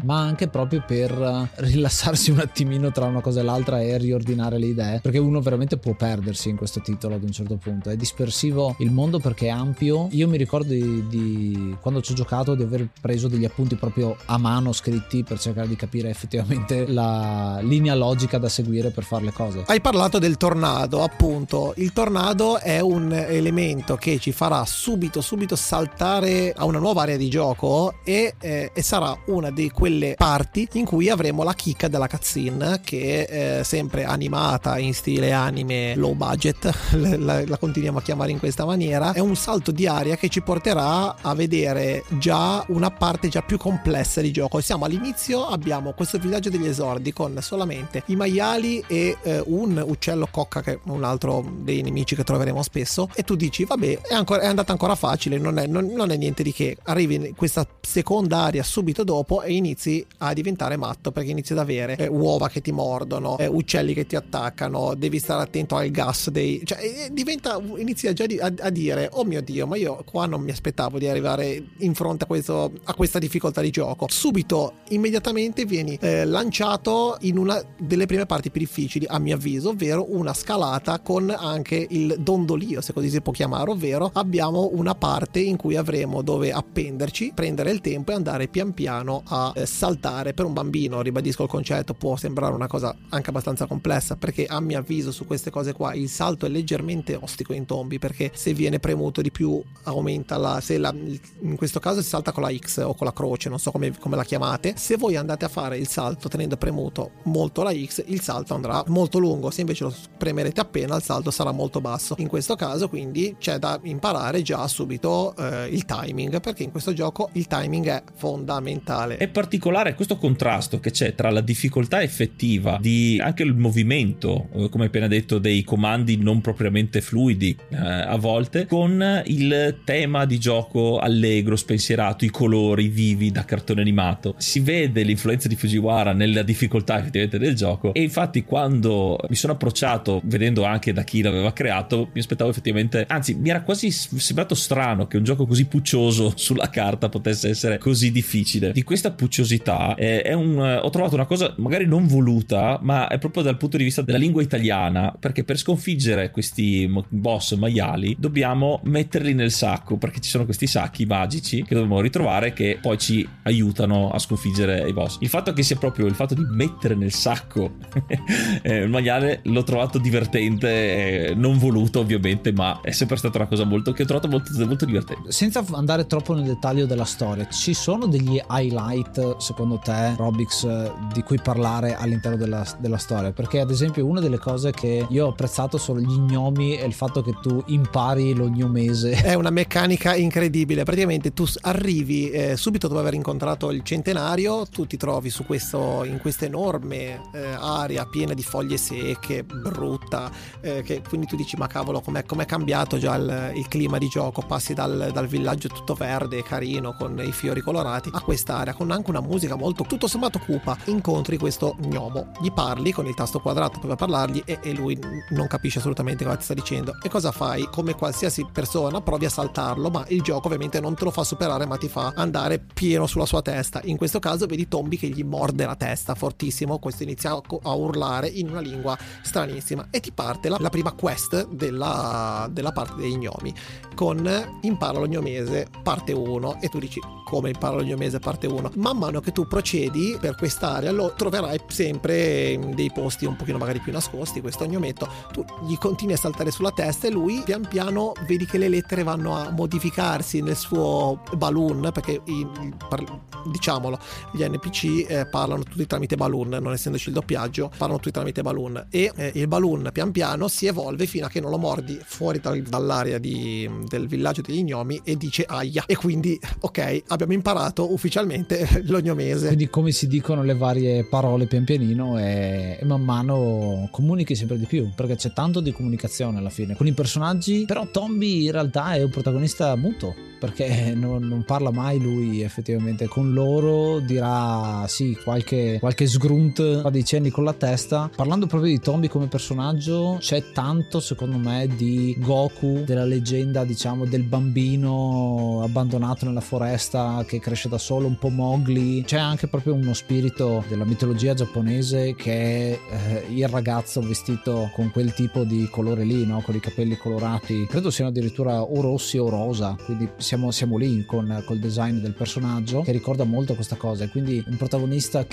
anche proprio per rilassarsi un attimino tra una cosa e l'altra e riordinare le idee, perché uno veramente può perdersi in questo titolo ad un certo punto. È dispersivo il mondo perché è ampio. Io mi ricordo di, di quando ci ho giocato di aver preso degli appunti proprio a mano scritti per cercare di capire effettivamente la linea logica da seguire per fare le cose.
Hai parlato del tornado, appunto. Il tornado è un elemento che ci farà subito subito saltare a una nuova area di gioco e, eh, e sarà una di quelle parti in cui avremo la chicca della cutscene, che è sempre animata in stile anime low budget, la, la continuiamo a chiamare in questa maniera. È un salto di aria che ci porterà a vedere già una parte già più complessa di gioco. Siamo all'inizio, abbiamo questo villaggio degli esordi con solamente i maiali e eh, un uccello cocca, che è un altro dei nemici che troveremo spesso, e tu dici vabbè, è, ancora, è andata ancora facile, non è, non, non è niente di che. Arrivi in questa seconda area subito dopo e inizi a diventare matto, perché inizi ad avere eh, uova che ti mordono, eh, uccelli che ti attaccano, devi stare attento al gas dei, cioè eh, diventa, inizia già di, a, a dire oh mio Dio, ma io qua non mi aspettavo di arrivare in fronte a questo, a questa difficoltà di gioco. Subito, immediatamente vieni eh, lanciato in una delle prime parti più difficili a mio avviso, ovvero una scalata con anche il dondolio, se così si può chiamare, ovvero abbiamo una parte in cui avremo dove appenderci, prendere il tempo e andare pian piano a eh, saltare. Per un bambino, ribadisco il concetto, può sembrare una cosa anche abbastanza complessa, perché a mio avviso su queste cose qua il salto è leggermente ostico in Tombi, perché se viene premuto di più aumenta la, se la, in questo caso si salta con la X o con la croce, non so come, come la chiamate. Se voi andate a fare il salto tenendo premuto molto la X, il salto andrà molto lungo, se invece lo premerete appena il salto sarà molto basso. In questo caso quindi c'è da imparare già subito eh, il timing, perché in questo gioco il timing è fondamentale.
È particolare questo contrasto che c'è tra la difficoltà effettiva di anche il movimento, come appena detto, dei comandi non propriamente fluidi eh, a volte, con il tema di gioco allegro, spensierato, i colori vivi da cartone animato. Si vede l'influenza di Fujiwara nella difficoltà effettivamente del gioco, e infatti quando mi sono approcciato vedendo anche da chi l'aveva creato mi aspettavo effettivamente, anzi mi era quasi sembrato strano che un gioco così puccioso sulla carta potesse essere così difficile. Di questa pucciosità eh, è un, eh, ho trovato una cosa magari non voluta, ma è proprio dal punto di vista della lingua italiana, perché per sconfiggere questi boss maiali dobbiamo metterli nel sacco, perché ci sono questi sacchi magici che dobbiamo ritrovare, che poi ci aiutano a sconfiggere i boss. Il fatto che sia proprio il fatto di mettere nel sacco eh, il maiale l'ho trovato divertente, eh, non voluto ovviamente, ma è sempre stata una cosa molto che ho trovato molto, molto divertente.
Senza andare troppo nel dettaglio della storia, ci sono degli highlight secondo te, Robix, di cui parlare all'interno della, della storia? Perché ad esempio una delle cose che io ho apprezzato sono gli gnomi e il fatto che tu impari lo gnomese.
È una meccanica incredibile. Praticamente tu arrivi eh, subito dopo aver incontrato il centenario, tu ti trovi su questo, in questa enorme eh, area piena di foglie secche, brutta, eh, che quindi tu dici ma cavolo, com'è, com'è cambiato già il, il clima di gioco. Passi dal, dal villaggio tutto verde, carino, con i fiori colorati, a quest'area con anche una musica molto tutto sommato cupa. Incontri questo gnomo, gli parli con il tasto quadrato per parlargli e, e lui non capisce assolutamente cosa ti sta dicendo. E cosa fai? Come qualsiasi persona provi a saltarlo, ma il gioco ovviamente non te lo fa superare, ma ti fa andare pieno sulla sua testa. In questo caso vedi Tombi che gli morde la testa fortissimo, questo inizia a, a urlare in una lingua stranissima e ti parte la, la prima quest della, della parte dei gnomi con impara lo gnomese parte uno, e tu dici come impara lo gnomese parte uno? Man mano che tu procedi per quest'area lo troverai sempre in dei posti un pochino magari più nascosti. Questo gnometto tu gli continui a saltare sulla testa e lui pian piano vedi che le lettere vanno a modificarsi nel suo balloon, perché i, diciamolo gli N P C eh, parlano tutti tramite balloon, non essendoci il doppiaggio parlano tutti tramite balloon, e eh, il balloon pian piano si evolve fino a che non lo mordi fuori dal, dall'area di, del villaggio degli gnomi e dice aia, e quindi ok, abbiamo imparato ufficialmente lo gnomese.
Quindi come si dicono le varie parole pian pianino e, e man mano comunichi sempre di più, perché c'è tanto di comunicazione alla fine con i personaggi. Però Tombi in realtà è un protagonista muto. perché non, non parla mai lui effettivamente con loro, dirà sì qualche, qualche sgrunt, fa dei cenni con la testa. Parlando proprio di Tombi come personaggio, c'è tanto secondo me di Goku, della leggenda diciamo del bambino abbandonato nella foresta che cresce da solo, un po' Mowgli. C'è anche proprio uno spirito della mitologia giapponese che è eh, il ragazzo vestito con quel tipo di colore lì, no? Con i capelli colorati, credo siano addirittura o rossi o rosa, quindi siamo, siamo lì con col design del personaggio che ricorda molto questa cosa, e quindi un protagonista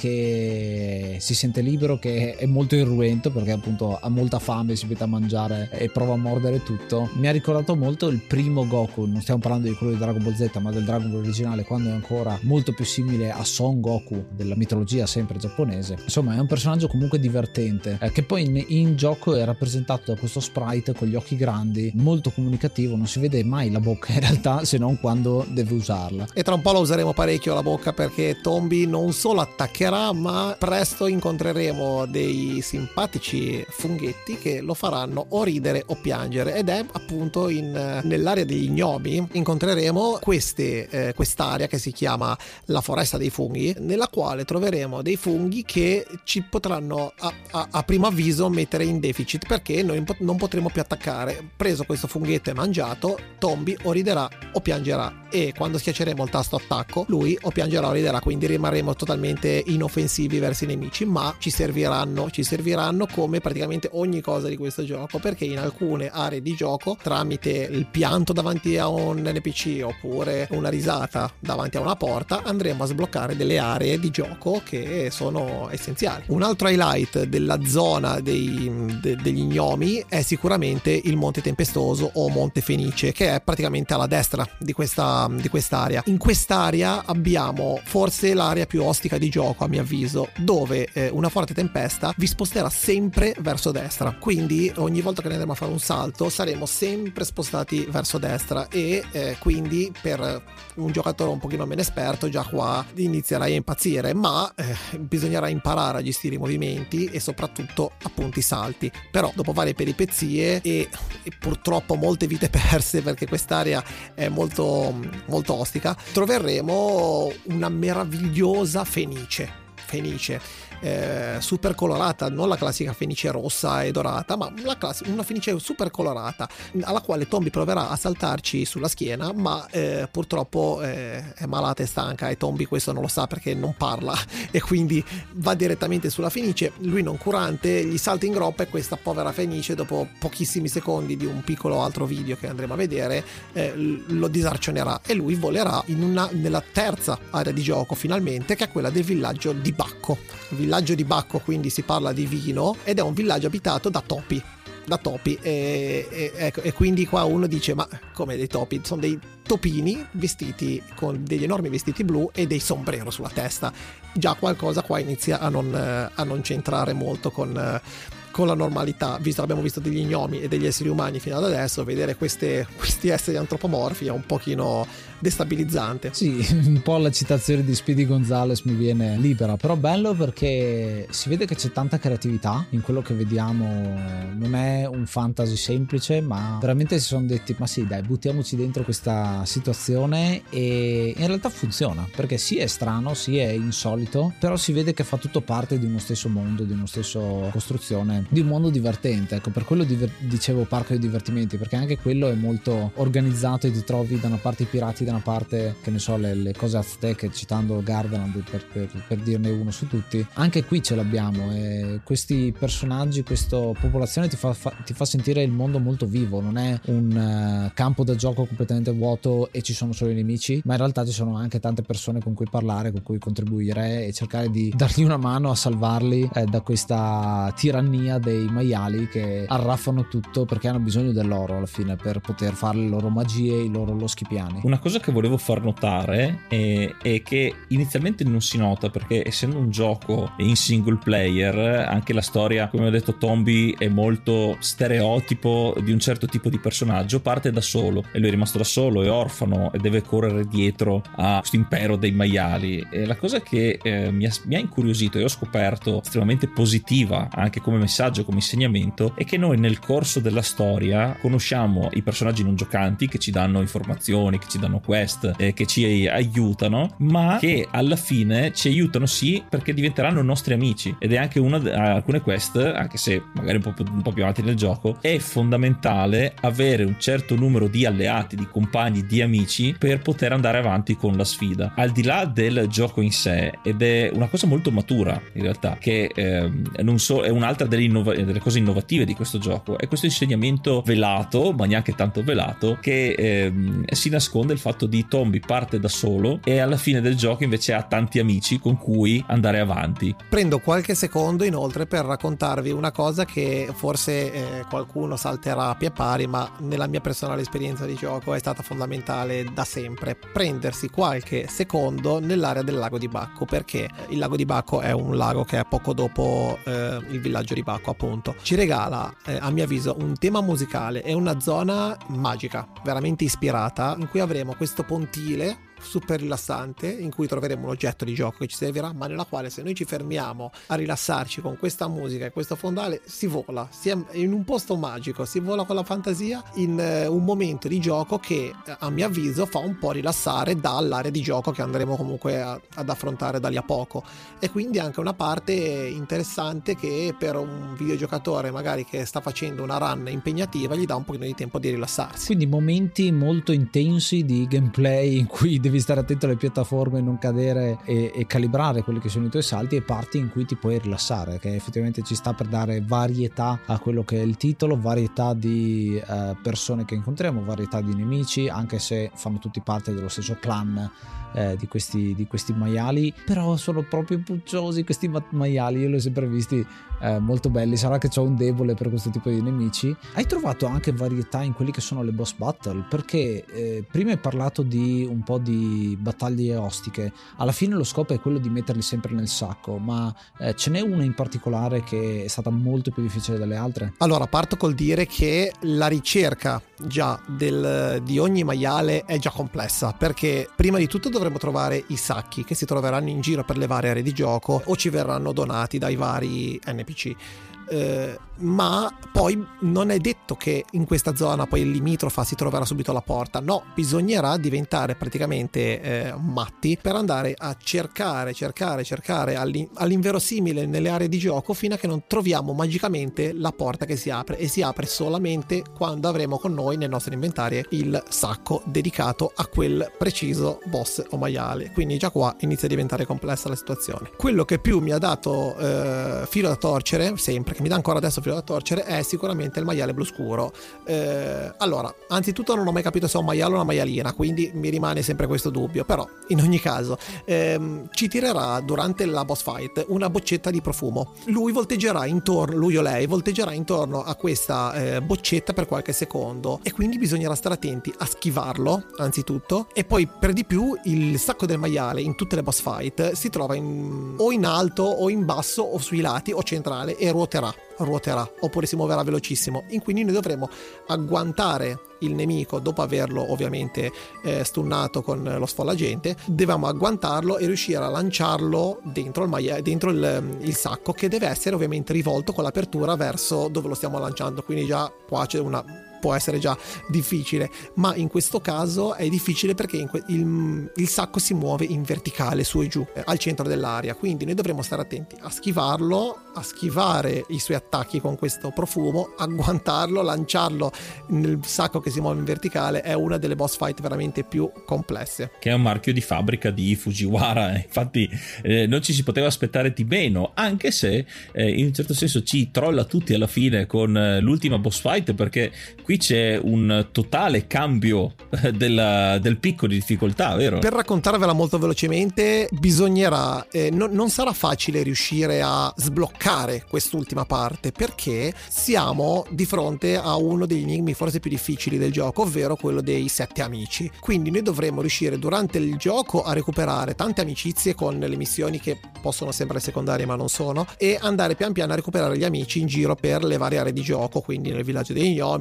che si sente libero, che è molto irruento perché appunto ha molta fame, si mette a mangiare e prova a mordere tutto. Mi ha ricordato molto il primo Goku, non stiamo parlando di quello di Dragon Ball Z ma del Dragon Ball originale, quando è ancora molto più simile a Son Goku della mitologia sempre giapponese. Insomma è un personaggio comunque divertente, eh, che poi in, in gioco è rappresentato da questo sprite con gli occhi grandi, molto comunicativo, non si vede mai la bocca in realtà se non quando deve usarla,
e tra un po' la useremo parecchio la bocca, perché Tombi non solo attaccherà ma presto incontreremo dei simpatici funghetti che lo faranno o ridere o piangere, ed è appunto in, nell'area degli gnomi incontreremo queste, eh, quest'area che si chiama la foresta dei funghi, nella quale troveremo dei funghi che ci potranno a, a, a primo avviso mettere in deficit, perché noi non potremo più attaccare. Preso questo funghetto e mangiato, Tombi o riderà o piangerà, e quando schiacceremo il tasto attacco lui o piangerà o riderà, quindi rimarremo totalmente inoffensivi verso i nemici, ma ci serviranno ci serviranno come praticamente ogni cosa di questo gioco, perché in alcune aree di gioco tramite il pianto davanti a un N P C oppure una risata davanti a una porta andremo a sbloccare delle aree di gioco che sono essenziali. Un altro highlight della zona dei, de, degli gnomi è sicuramente il Monte Tempestoso o Monte Fenice, che è praticamente alla destra di questa di quest'area. In quest'area abbiamo forse l'area più ostica di gioco a mio avviso, dove eh, una forte tempesta vi sposterà sempre verso destra, quindi ogni volta che ne andremo a fare un salto saremo sempre spostati verso destra, e eh, quindi per un giocatore un pochino meno esperto già qua inizierai a impazzire, ma eh, bisognerà imparare a gestire i movimenti e soprattutto appunto i salti. Però dopo varie peripezie e, e purtroppo molte vite perse, perché quest'area è molto molto ostica, troveremo una meravigliosa fenice fenice eh, super colorata, non la classica fenice rossa e dorata, ma la classica, una fenice super colorata alla quale Tombi proverà a saltarci sulla schiena, ma eh, purtroppo eh, è malata e stanca, e Tombi questo non lo sa perché non parla e quindi va direttamente sulla fenice. Lui non curante gli salta in groppa, e questa povera fenice dopo pochissimi secondi di un piccolo altro video che andremo a vedere eh, lo disarcionerà, e lui volerà in una, nella terza area di gioco finalmente, che è quella del villaggio di Bacco. Villaggio di Bacco, quindi si parla di vino, ed è un villaggio abitato da topi da topi e, e, e quindi qua uno dice: ma come dei topi? Sono dei topini vestiti con degli enormi vestiti blu e dei sombrero sulla testa. Già qualcosa qua inizia a non, a non centrare molto con con la normalità, visto che abbiamo visto degli gnomi e degli esseri umani fino ad adesso. Vedere queste, questi esseri antropomorfi è un pochino destabilizzante.
Sì, un po' la citazione di Speedy Gonzales mi viene libera, però bello perché si vede che c'è tanta creatività in quello che vediamo. Non è un fantasy semplice, ma veramente si sono detti: ma sì dai, buttiamoci dentro questa situazione, e in realtà funziona, perché sì è strano, sì è insolito, però si vede che fa tutto parte di uno stesso mondo, di uno stesso costruzione, di un mondo divertente. Ecco, per quello diver- dicevo parco dei divertimenti, perché anche quello è molto organizzato, e ti trovi da una parte i pirati, da una parte, che ne so, le, le cose azteche, citando Gardaland per, per, per dirne uno su tutti. Anche qui ce l'abbiamo, e questi personaggi, questa popolazione ti fa, fa, ti fa sentire il mondo molto vivo. Non è un uh, campo da gioco completamente vuoto e ci sono solo i nemici, ma in realtà ci sono anche tante persone con cui parlare, con cui contribuire e cercare di dargli una mano a salvarli eh, da questa tirannia dei maiali che arraffano tutto, perché hanno bisogno dell'oro alla fine per poter fare le loro magie, i loro loschi piani.
Una cosa che volevo far notare è, è che inizialmente non si nota, perché essendo un gioco in single player, anche la storia, come ho detto, Tombi è molto stereotipo di un certo tipo di personaggio, parte da solo, e lui è rimasto da solo, è orfano e deve correre dietro a questo impero dei maiali. E la cosa che eh, mi, ha, mi ha incuriosito e ho scoperto estremamente positiva anche come messaggio messaggio, come insegnamento, è che noi nel corso della storia conosciamo i personaggi non giocanti che ci danno informazioni, che ci danno quest, eh, che ci aiutano, ma che alla fine ci aiutano sì perché diventeranno nostri amici, ed è anche una di alcune quest, anche se magari un po', più, un po' più avanti nel gioco, è fondamentale avere un certo numero di alleati, di compagni, di amici per poter andare avanti con la sfida, al di là del gioco in sé. Ed è una cosa molto matura in realtà, che eh, non so, è un'altra delle, innova- delle cose innovative di questo gioco, è questo insegnamento velato, ma neanche tanto velato, che eh, si nasconde il fatto di Tommy parte da solo e alla fine del gioco invece ha tanti amici con cui andare avanti.
Prendo qualche secondo inoltre per raccontarvi una cosa che forse eh, qualcuno salterà a pie pari, ma nella mia personale esperienza di gioco è stata fondamentale da sempre: prendersi qualche secondo nell'area del lago di Bacco, perché il lago di Bacco è un lago che è poco dopo eh, il villaggio di Bacco, appunto. Ci regala eh, a mio avviso un tema musicale e una zona magica veramente ispirata, in cui avremo questo pontile super rilassante in cui troveremo un oggetto di gioco che ci servirà, ma nella quale, se noi ci fermiamo a rilassarci con questa musica e questo fondale, si vola, si è in un posto magico, si vola con la fantasia in uh, un momento di gioco che a mio avviso fa un po' rilassare dall'area di gioco che andremo comunque a, ad affrontare da lì a poco. E quindi anche una parte interessante che per un videogiocatore magari che sta facendo una run impegnativa gli dà un pochino di tempo di rilassarsi.
Quindi momenti molto intensi di gameplay in cui devi stare attento alle piattaforme, non cadere e, e calibrare quelli che sono i tuoi salti, e parti in cui ti puoi rilassare, che effettivamente ci sta per dare varietà a quello che è il titolo, varietà di eh, persone che incontriamo, varietà di nemici, anche se fanno tutti parte dello stesso clan eh, di questi di questi maiali, però sono proprio pucciosi questi maiali, io li ho sempre visti eh, molto belli. Sarà che ho un debole per questo tipo di nemici. Hai trovato anche varietà in quelli che sono le boss battle? Perché eh, prima hai parlato di un po' di battaglie ostiche, alla fine lo scopo è quello di metterli sempre nel sacco, ma eh, ce n'è una in particolare che è stata molto più difficile delle altre?
Allora, parto col dire che la ricerca già del, di ogni maiale è già complessa, perché prima di tutto dovremo trovare i sacchi che si troveranno in giro per le varie aree di gioco o ci verranno donati dai vari N P C. Eh, ma poi non è detto che in questa zona poi limitrofa si troverà subito la porta. No, bisognerà diventare praticamente eh, matti per andare a cercare, cercare, cercare all'in- all'inverosimile nelle aree di gioco fino a che non troviamo magicamente la porta che si apre, e si apre solamente quando avremo con noi nel nostro inventario il sacco dedicato a quel preciso boss o maiale. Quindi già qua inizia a diventare complessa la situazione. Quello che più mi ha dato eh, filo da torcere, sempre che mi dà ancora adesso filo da torcere, è sicuramente il maiale blu scuro. Eh, allora, anzitutto non ho mai capito se è un maiale o una maialina, quindi mi rimane sempre questo dubbio, però in ogni caso ehm, ci tirerà durante la boss fight una boccetta di profumo. Lui volteggerà intorno, lui o lei volteggerà intorno a questa eh, boccetta per qualche secondo, e quindi bisognerà stare attenti a schivarlo anzitutto, e poi per di più il sacco del maiale in tutte le boss fight si trova in, o in alto o in basso o sui lati o centrale, e ruoterà ruoterà oppure si muoverà velocissimo, in quindi noi dovremo agguantare il nemico dopo averlo ovviamente eh, stunnato con lo sfollagente. Dobbiamo agguantarlo e riuscire a lanciarlo dentro il, maia- dentro il, il sacco, che deve essere ovviamente rivolto con l'apertura verso dove lo stiamo lanciando, quindi già qua c'è una può essere già difficile, ma in questo caso è difficile perché in que- il, il sacco si muove in verticale su e giù eh, al centro dell'area, quindi noi dovremo stare attenti a schivarlo, a schivare i suoi attacchi con questo profumo, agguantarlo, lanciarlo nel sacco che si muove in verticale. È una delle boss fight veramente più complesse,
che è un marchio di fabbrica di Fujiwara, infatti eh, non ci si poteva aspettare di meno, anche se eh, in un certo senso ci trolla tutti alla fine con eh, l'ultima boss fight, perché qui c'è un totale cambio della, del picco di difficoltà, vero?
Per raccontarvela molto velocemente, bisognerà eh, no, non sarà facile riuscire a sbloccare quest'ultima parte, perché siamo di fronte a uno degli enigmi forse più difficili del gioco, ovvero quello dei sette amici. Quindi noi dovremo riuscire durante il gioco a recuperare tante amicizie con le missioni che possono sembrare secondarie ma non sono, e andare pian piano a recuperare gli amici in giro per le varie aree di gioco, quindi nel villaggio degli gnomi, nel villaggio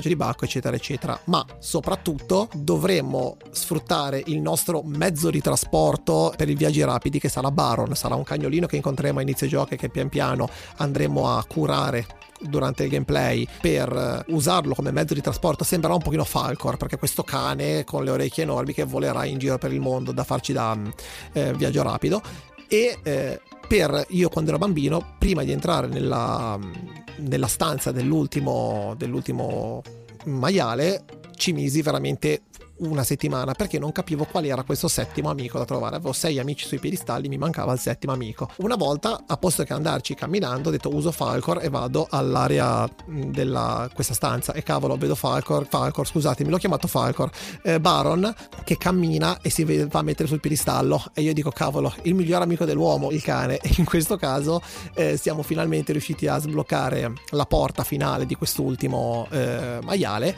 villaggio di Bacco, eccetera eccetera. Ma soprattutto dovremmo sfruttare il nostro mezzo di trasporto per i viaggi rapidi, che sarà Baron. Sarà un cagnolino che incontreremo a inizio gioco e che pian piano andremo a curare durante il gameplay per usarlo come mezzo di trasporto. Sembrerà un pochino Falcor, perché questo cane con le orecchie enormi che volerà in giro per il mondo da farci da eh, viaggio rapido. E eh, per io quando ero bambino, prima di entrare nella, nella stanza dell'ultimo dell'ultimo maiale, ci misi veramente una settimana perché non capivo qual era questo settimo amico da trovare. Avevo sei amici sui piedistalli, mi mancava il settimo amico. Una volta, a posto che andarci camminando, ho detto uso Falcor e vado all'area della questa stanza e cavolo, vedo Falcor Falcor scusatemi, l'ho chiamato Falcor eh, Baron che cammina e si va a mettere sul piedistallo e io dico cavolo, il miglior amico dell'uomo, il cane. E in questo caso eh, siamo finalmente riusciti a sbloccare la porta finale di quest'ultimo eh, maiale.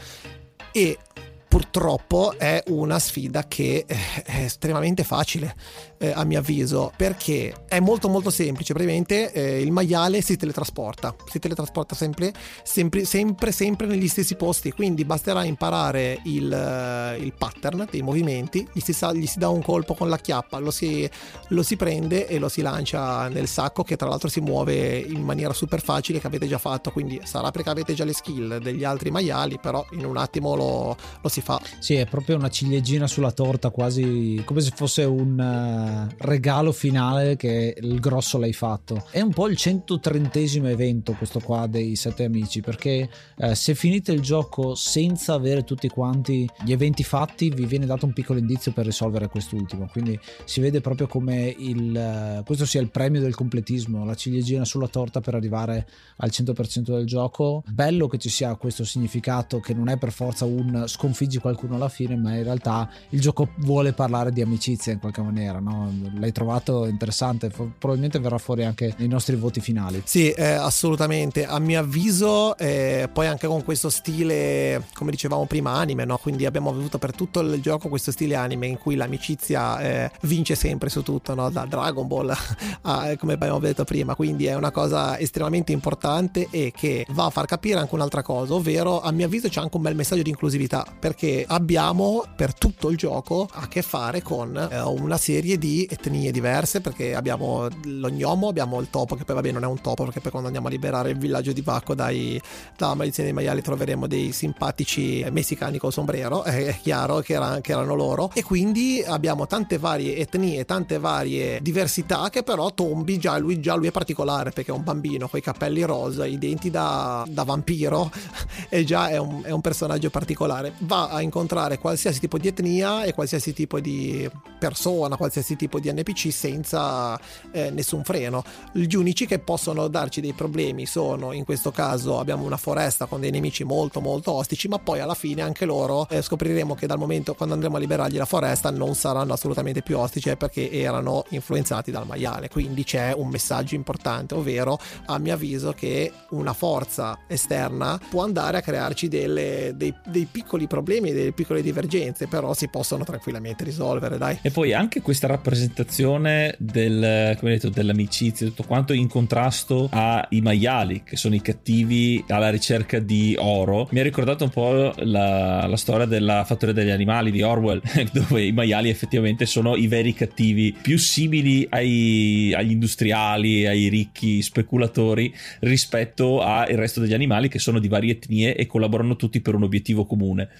E purtroppo è una sfida che è estremamente facile eh, a mio avviso, perché è molto molto semplice. Praticamente eh, il maiale si teletrasporta si teletrasporta sempre sempre sempre sempre negli stessi posti, quindi basterà imparare il, uh, il pattern dei movimenti, gli si, sa, gli si dà un colpo con la chiappa, lo si, lo si prende e lo si lancia nel sacco, che tra l'altro si muove in maniera super facile, che avete già fatto, quindi sarà perché avete già le skill degli altri maiali, però in un attimo lo, lo si fa.
Sì, è proprio una ciliegina sulla torta, quasi come se fosse un uh, regalo finale che il grosso l'hai fatto. È un po' il centotrentesimo evento questo qua dei sette amici, perché uh, se finite il gioco senza avere tutti quanti gli eventi fatti, vi viene dato un piccolo indizio per risolvere quest'ultimo, quindi si vede proprio come il uh, questo sia il premio del completismo, la ciliegina sulla torta per arrivare al cento per cento del gioco. Bello che ci sia questo significato, che non è per forza un sconfiggi qualcuno alla fine, ma in realtà il gioco vuole parlare di amicizia in qualche maniera, no? L'hai trovato interessante, probabilmente verrà fuori anche nei nostri voti finali.
Sì, eh, assolutamente, a mio avviso eh, poi anche con questo stile, come dicevamo prima, anime, no? Quindi abbiamo avuto per tutto il gioco questo stile anime in cui l'amicizia eh, vince sempre su tutto, no? Da Dragon Ball a, come abbiamo detto prima, quindi è una cosa estremamente importante e che va a far capire anche un'altra cosa, ovvero a mio avviso c'è anche un bel messaggio di inclusività, perché abbiamo per tutto il gioco a che fare con eh, una serie di etnie diverse, perché abbiamo lo gnomo, abbiamo il topo, che poi vabbè non è un topo, perché poi quando andiamo a liberare il villaggio di Bacco dai, dalla maledizione dei maiali troveremo dei simpatici messicani col sombrero, è chiaro che, era, che erano loro, e quindi abbiamo tante varie etnie, tante varie diversità, che però Tombi già lui, già lui è particolare, perché è un bambino con i capelli rosa, i denti da, da vampiro e già è un, è un personaggio particolare. Va a incontrare qualsiasi tipo di etnia e qualsiasi tipo di persona, qualsiasi tipo di N P C senza eh, nessun freno. Gli unici che possono darci dei problemi sono, in questo caso abbiamo una foresta con dei nemici molto molto ostici, ma poi alla fine anche loro eh, scopriremo che dal momento quando andremo a liberargli la foresta non saranno assolutamente più ostici, perché erano influenzati dal maiale. Quindi c'è un messaggio importante, ovvero a mio avviso che una forza esterna può andare a crearci delle, dei, dei piccoli problemi, delle piccole divergenze, però si possono tranquillamente risolvere, dai.
E poi anche questa rappresentazione del, come detto, dell'amicizia, tutto quanto in contrasto ai maiali, che sono i cattivi alla ricerca di oro, mi ha ricordato un po' la, la storia della fattoria degli animali di Orwell, dove i maiali effettivamente sono i veri cattivi, più simili ai, agli industriali, ai ricchi speculatori, rispetto al resto degli animali, che sono di varie etnie e collaborano tutti per un obiettivo comune.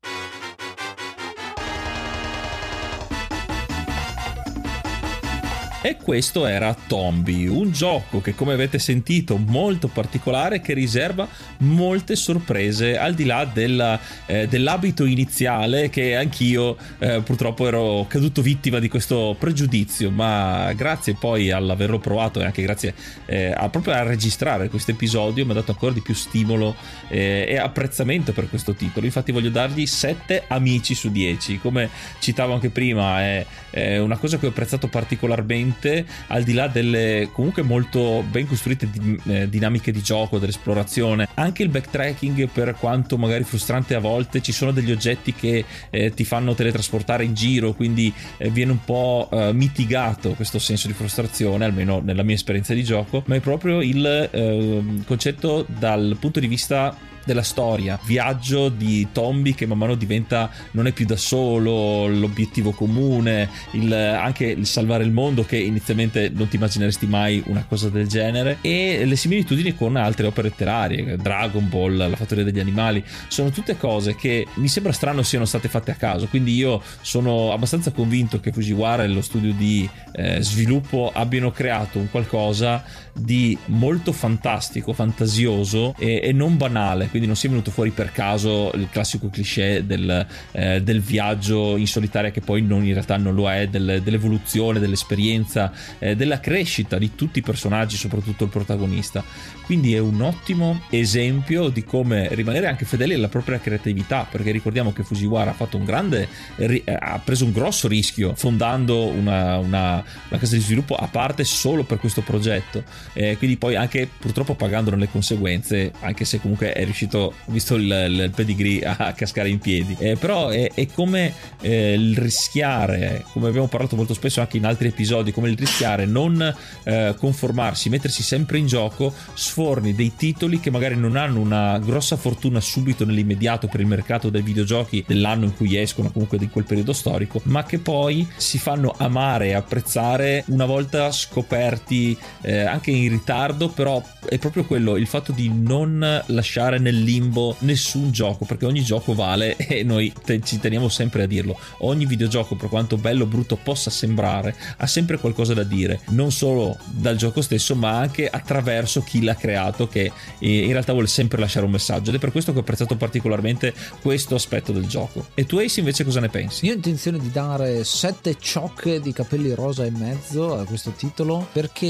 E questo era Tombi, un gioco che, come avete sentito, molto particolare, che riserva molte sorprese, al di là della, eh, dell'abito iniziale, che anch'io eh, purtroppo ero caduto vittima di questo pregiudizio, ma grazie poi all'averlo provato e anche grazie eh, a, proprio a registrare questo episodio mi ha dato ancora di più stimolo eh, e apprezzamento per questo titolo. Infatti voglio dargli sette amici su dieci, come citavo anche prima, è, è una cosa che ho apprezzato particolarmente, al di là delle comunque molto ben costruite di, eh, dinamiche di gioco, dell'esplorazione, anche il backtracking, per quanto magari frustrante a volte. Ci sono degli oggetti che eh, ti fanno teletrasportare in giro, quindi eh, viene un po' eh, mitigato questo senso di frustrazione, almeno nella mia esperienza di gioco, ma è proprio il eh, concetto dal punto di vista della storia, viaggio di Tombi che man mano diventa, non è più da solo, l'obiettivo comune, il, anche il salvare il mondo, che inizialmente non ti immagineresti mai una cosa del genere, e le similitudini con altre opere letterarie, Dragon Ball, La fattoria degli animali, sono tutte cose che mi sembra strano siano state fatte a caso. Quindi io sono abbastanza convinto che Fujiwara e lo studio di eh, sviluppo abbiano creato un qualcosa di molto fantastico, fantasioso e, e non banale, quindi non sia venuto fuori per caso il classico cliché del, eh, del viaggio in solitaria, che poi non, in realtà non lo è, del, dell'evoluzione, dell'esperienza, eh, della crescita di tutti i personaggi, soprattutto il protagonista. Quindi è un ottimo esempio di come rimanere anche fedeli alla propria creatività, perché ricordiamo che Fujiwara ha fatto un grande, ha preso un grosso rischio fondando una, una, una casa di sviluppo a parte solo per questo progetto, eh, quindi poi anche purtroppo pagandone le conseguenze, anche se comunque è riuscito, visto il, il pedigree, a cascare in piedi. Eh, però è, è come eh, il rischiare, come abbiamo parlato molto spesso anche in altri episodi, come il rischiare, non eh, conformarsi, mettersi sempre in gioco, sforni dei titoli che magari non hanno una grossa fortuna subito nell'immediato per il mercato dei videogiochi dell'anno in cui escono, comunque di quel periodo storico, ma che poi si fanno amare e apprezzare una volta scoperti, eh, anche in ritardo. Però è proprio quello, il fatto di non lasciare nel limbo nessun gioco, perché ogni gioco vale, e noi te- ci teniamo sempre a dirlo. Ogni videogioco, per quanto bello o brutto possa sembrare, ha sempre qualcosa da dire, non solo dal gioco stesso ma anche attraverso chi l'ha creato, che in realtà vuole sempre lasciare un messaggio, ed è per questo che ho apprezzato particolarmente questo aspetto del gioco. E tu, Ace, invece cosa ne pensi?
Io ho intenzione di dare sette ciocche di capelli rosa e mezzo a questo titolo, perché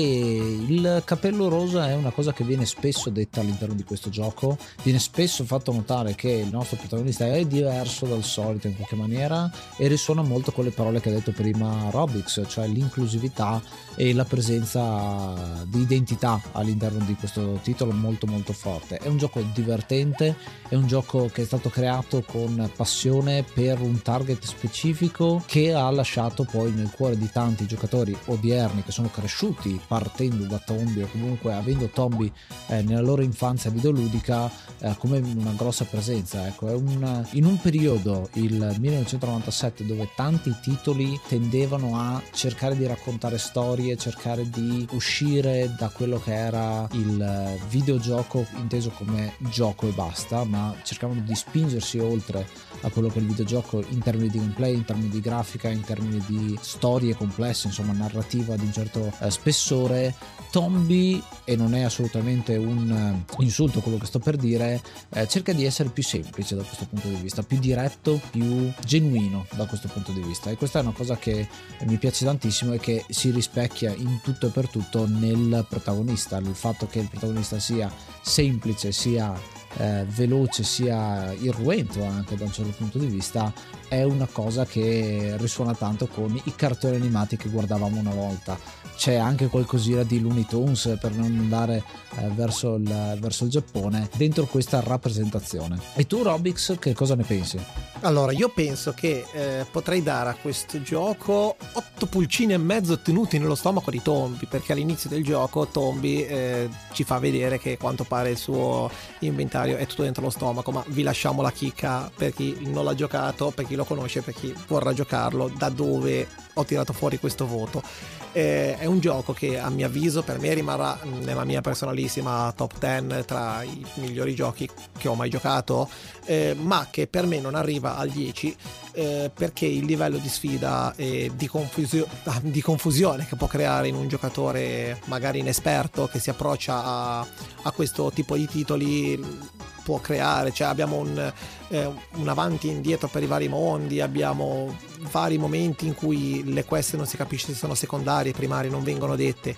il capello rosa è una cosa che viene spesso detta all'interno di questo gioco, viene spesso fatto notare che il nostro protagonista è diverso dal solito in qualche maniera, e risuona molto con le parole che ha detto prima Robix, cioè l'inclusività e la presenza di identità all'interno di questo titolo molto molto forte. È un gioco divertente, è un gioco che è stato creato con passione per un target specifico, che ha lasciato poi nel cuore di tanti giocatori odierni che sono cresciuti partendo da Tombi, o comunque avendo Tombi eh, nella loro infanzia videoludica, eh, come una grossa presenza. Ecco, è un, in un periodo, il millenovecentonovantasette, dove tanti titoli tendevano a cercare di raccontare storie, cercare di uscire da quello che era il videogioco inteso come gioco e basta, ma cercavano di spingersi oltre a quello che è il videogioco in termini di gameplay, in termini di grafica, in termini di storie complesse, insomma narrativa di un certo eh, spessore. Tombi, e non è assolutamente un uh, insulto quello che sto per dire, eh, cerca di essere più semplice da questo punto di vista, più diretto, più genuino da questo punto di vista, e questa è una cosa che mi piace tantissimo e che si rispecchia in tutto e per tutto nel protagonista. Il fatto che il protagonista sia semplice, sia Eh, veloce, sia irruento anche da un certo punto di vista, è una cosa che risuona tanto con i cartoni animati che guardavamo una volta. C'è anche qualcosina di Looney Tunes, per non andare eh, verso, il, verso il Giappone, dentro questa rappresentazione. E tu, Robix, che cosa ne pensi?
Allora, io penso che eh, potrei dare a questo gioco otto pulcini e mezzo tenuti nello stomaco di Tombi, perché all'inizio del gioco Tombi eh, ci fa vedere che a quanto pare il suo inventario è tutto dentro lo stomaco, ma vi lasciamo la chicca per chi non l'ha giocato, per chi lo conosce, per chi vorrà giocarlo, da dove ho tirato fuori questo voto. Eh, è un gioco che, a mio avviso, per me rimarrà nella mia personalissima top dieci tra i migliori giochi che ho mai giocato, eh, ma che per me non arriva al dieci, eh, perché il livello di sfida e di, confusio- di confusione che può creare in un giocatore magari inesperto che si approccia a, a questo tipo di titoli può creare. Cioè abbiamo un, eh, un avanti e indietro per i vari mondi, abbiamo vari momenti in cui le quest non si capisce se sono secondarie, primarie, non vengono dette,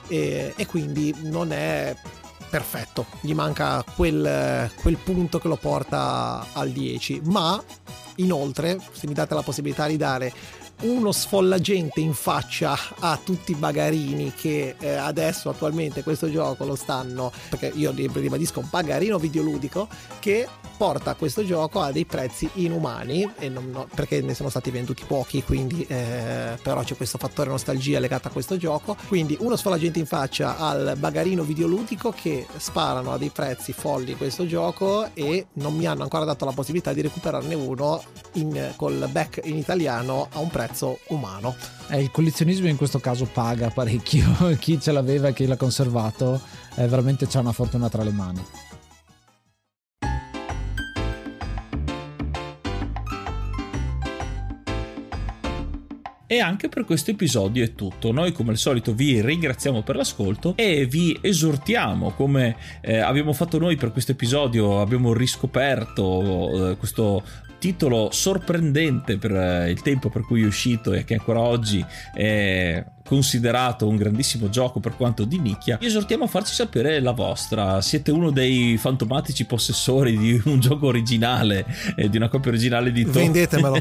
e, e quindi non è perfetto, gli manca quel, quel punto che lo porta al dieci. Ma inoltre, se mi date la possibilità di dare uno sfollagente in faccia a tutti i bagarini che eh, adesso attualmente questo gioco lo stanno, perché io ribadisco un bagarino videoludico che porta questo gioco a dei prezzi inumani, e non, no, perché ne sono stati venduti pochi, quindi eh, però c'è questo fattore nostalgia legato a questo gioco. Quindi uno sfalagente in faccia al bagarino videoludico che sparano a dei prezzi folli questo gioco, e non mi hanno ancora dato la possibilità di recuperarne uno in, col back in italiano a un prezzo umano.
Eh, il collezionismo in questo caso paga parecchio. Chi ce l'aveva e chi l'ha conservato eh, veramente c'ha una fortuna tra le mani.
E anche per questo episodio è tutto. Noi come al solito vi ringraziamo per l'ascolto e vi esortiamo, come eh, abbiamo fatto noi per questo episodio. Abbiamo riscoperto eh, questo titolo sorprendente per eh, il tempo per cui è uscito e che ancora oggi è considerato un grandissimo gioco per quanto di nicchia. Vi esortiamo a farci sapere la vostra. Siete uno dei fantomatici possessori di un gioco originale, eh, di una copia originale di, Tom-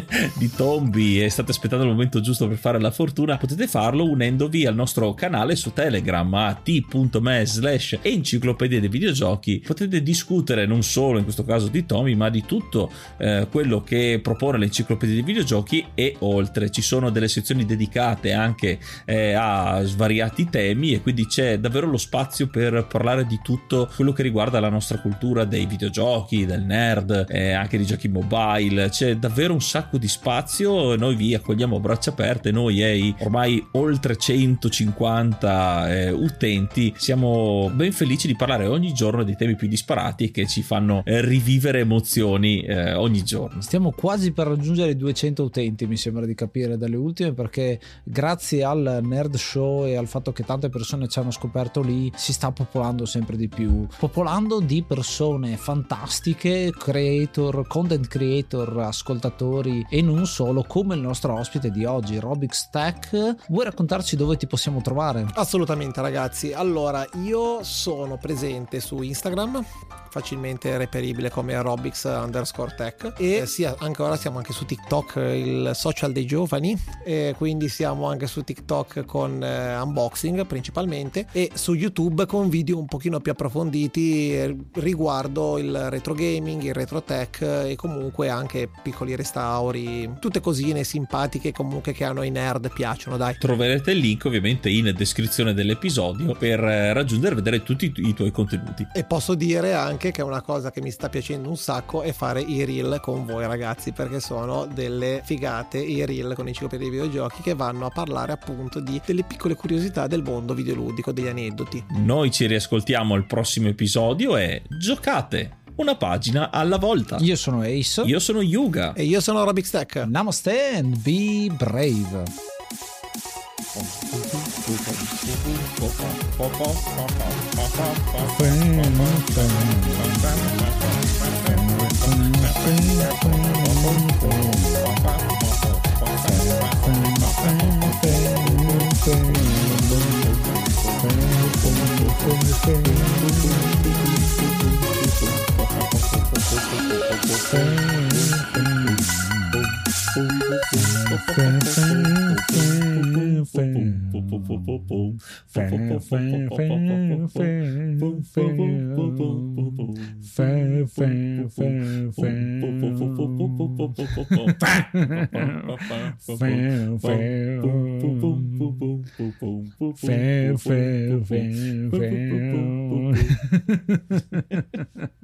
di Tombi, e state aspettando il momento giusto per fare la fortuna? Potete farlo unendovi al nostro canale su Telegram a t.me slash enciclopedia dei videogiochi. Potete discutere non solo in questo caso di Tombi, ma di tutto eh, quello che propone l'enciclopedia dei videogiochi e oltre. Ci sono delle sezioni dedicate anche eh, a svariati temi, e quindi c'è davvero lo spazio per parlare di tutto quello che riguarda la nostra cultura dei videogiochi, del nerd, eh, anche di giochi mobile. C'è davvero un sacco di spazio. Noi vi accogliamo a braccia aperte, noi e i ormai oltre centocinquanta eh, utenti siamo ben felici di parlare ogni giorno dei temi più disparati che ci fanno eh, rivivere emozioni eh, ogni giorno.
Stiamo quasi per raggiungere i duecento utenti, mi sembra di capire dalle ultime, perché grazie al Nerd Show e al fatto che tante persone ci hanno scoperto lì si sta popolando sempre di più, popolando di persone fantastiche, creator, content creator, ascoltatori e non solo, come il nostro ospite di oggi, Robix Tech. Vuoi raccontarci dove ti possiamo trovare?
Assolutamente ragazzi, allora io sono presente su Instagram, facilmente reperibile come Robix underscore tech, e sia anche ora siamo anche su TikTok, il social dei giovani, e quindi siamo anche su TikTok con eh, unboxing principalmente, e su YouTube con video un pochino più approfonditi riguardo il retro gaming, il retro tech, e comunque anche piccoli restauri, tutte cosine simpatiche comunque che a noi nerd piacciono, dai.
Troverete il link ovviamente in descrizione dell'episodio per raggiungere e vedere tutti i, tu- i tuoi contenuti.
E posso dire anche che è una cosa che mi sta piacendo un sacco è fare i reel con voi ragazzi, perché sono delle figate i reel con Enciclopedia dei videogiochi che vanno a parlare appunto di delle piccole curiosità del mondo videoludico, degli aneddoti.
Noi ci riascoltiamo al prossimo episodio e giocate una pagina alla volta.
Io sono Ace,
io sono Yuga
e io sono Robix Tech.
Namaste and be brave. Fair, fair, fair, fair.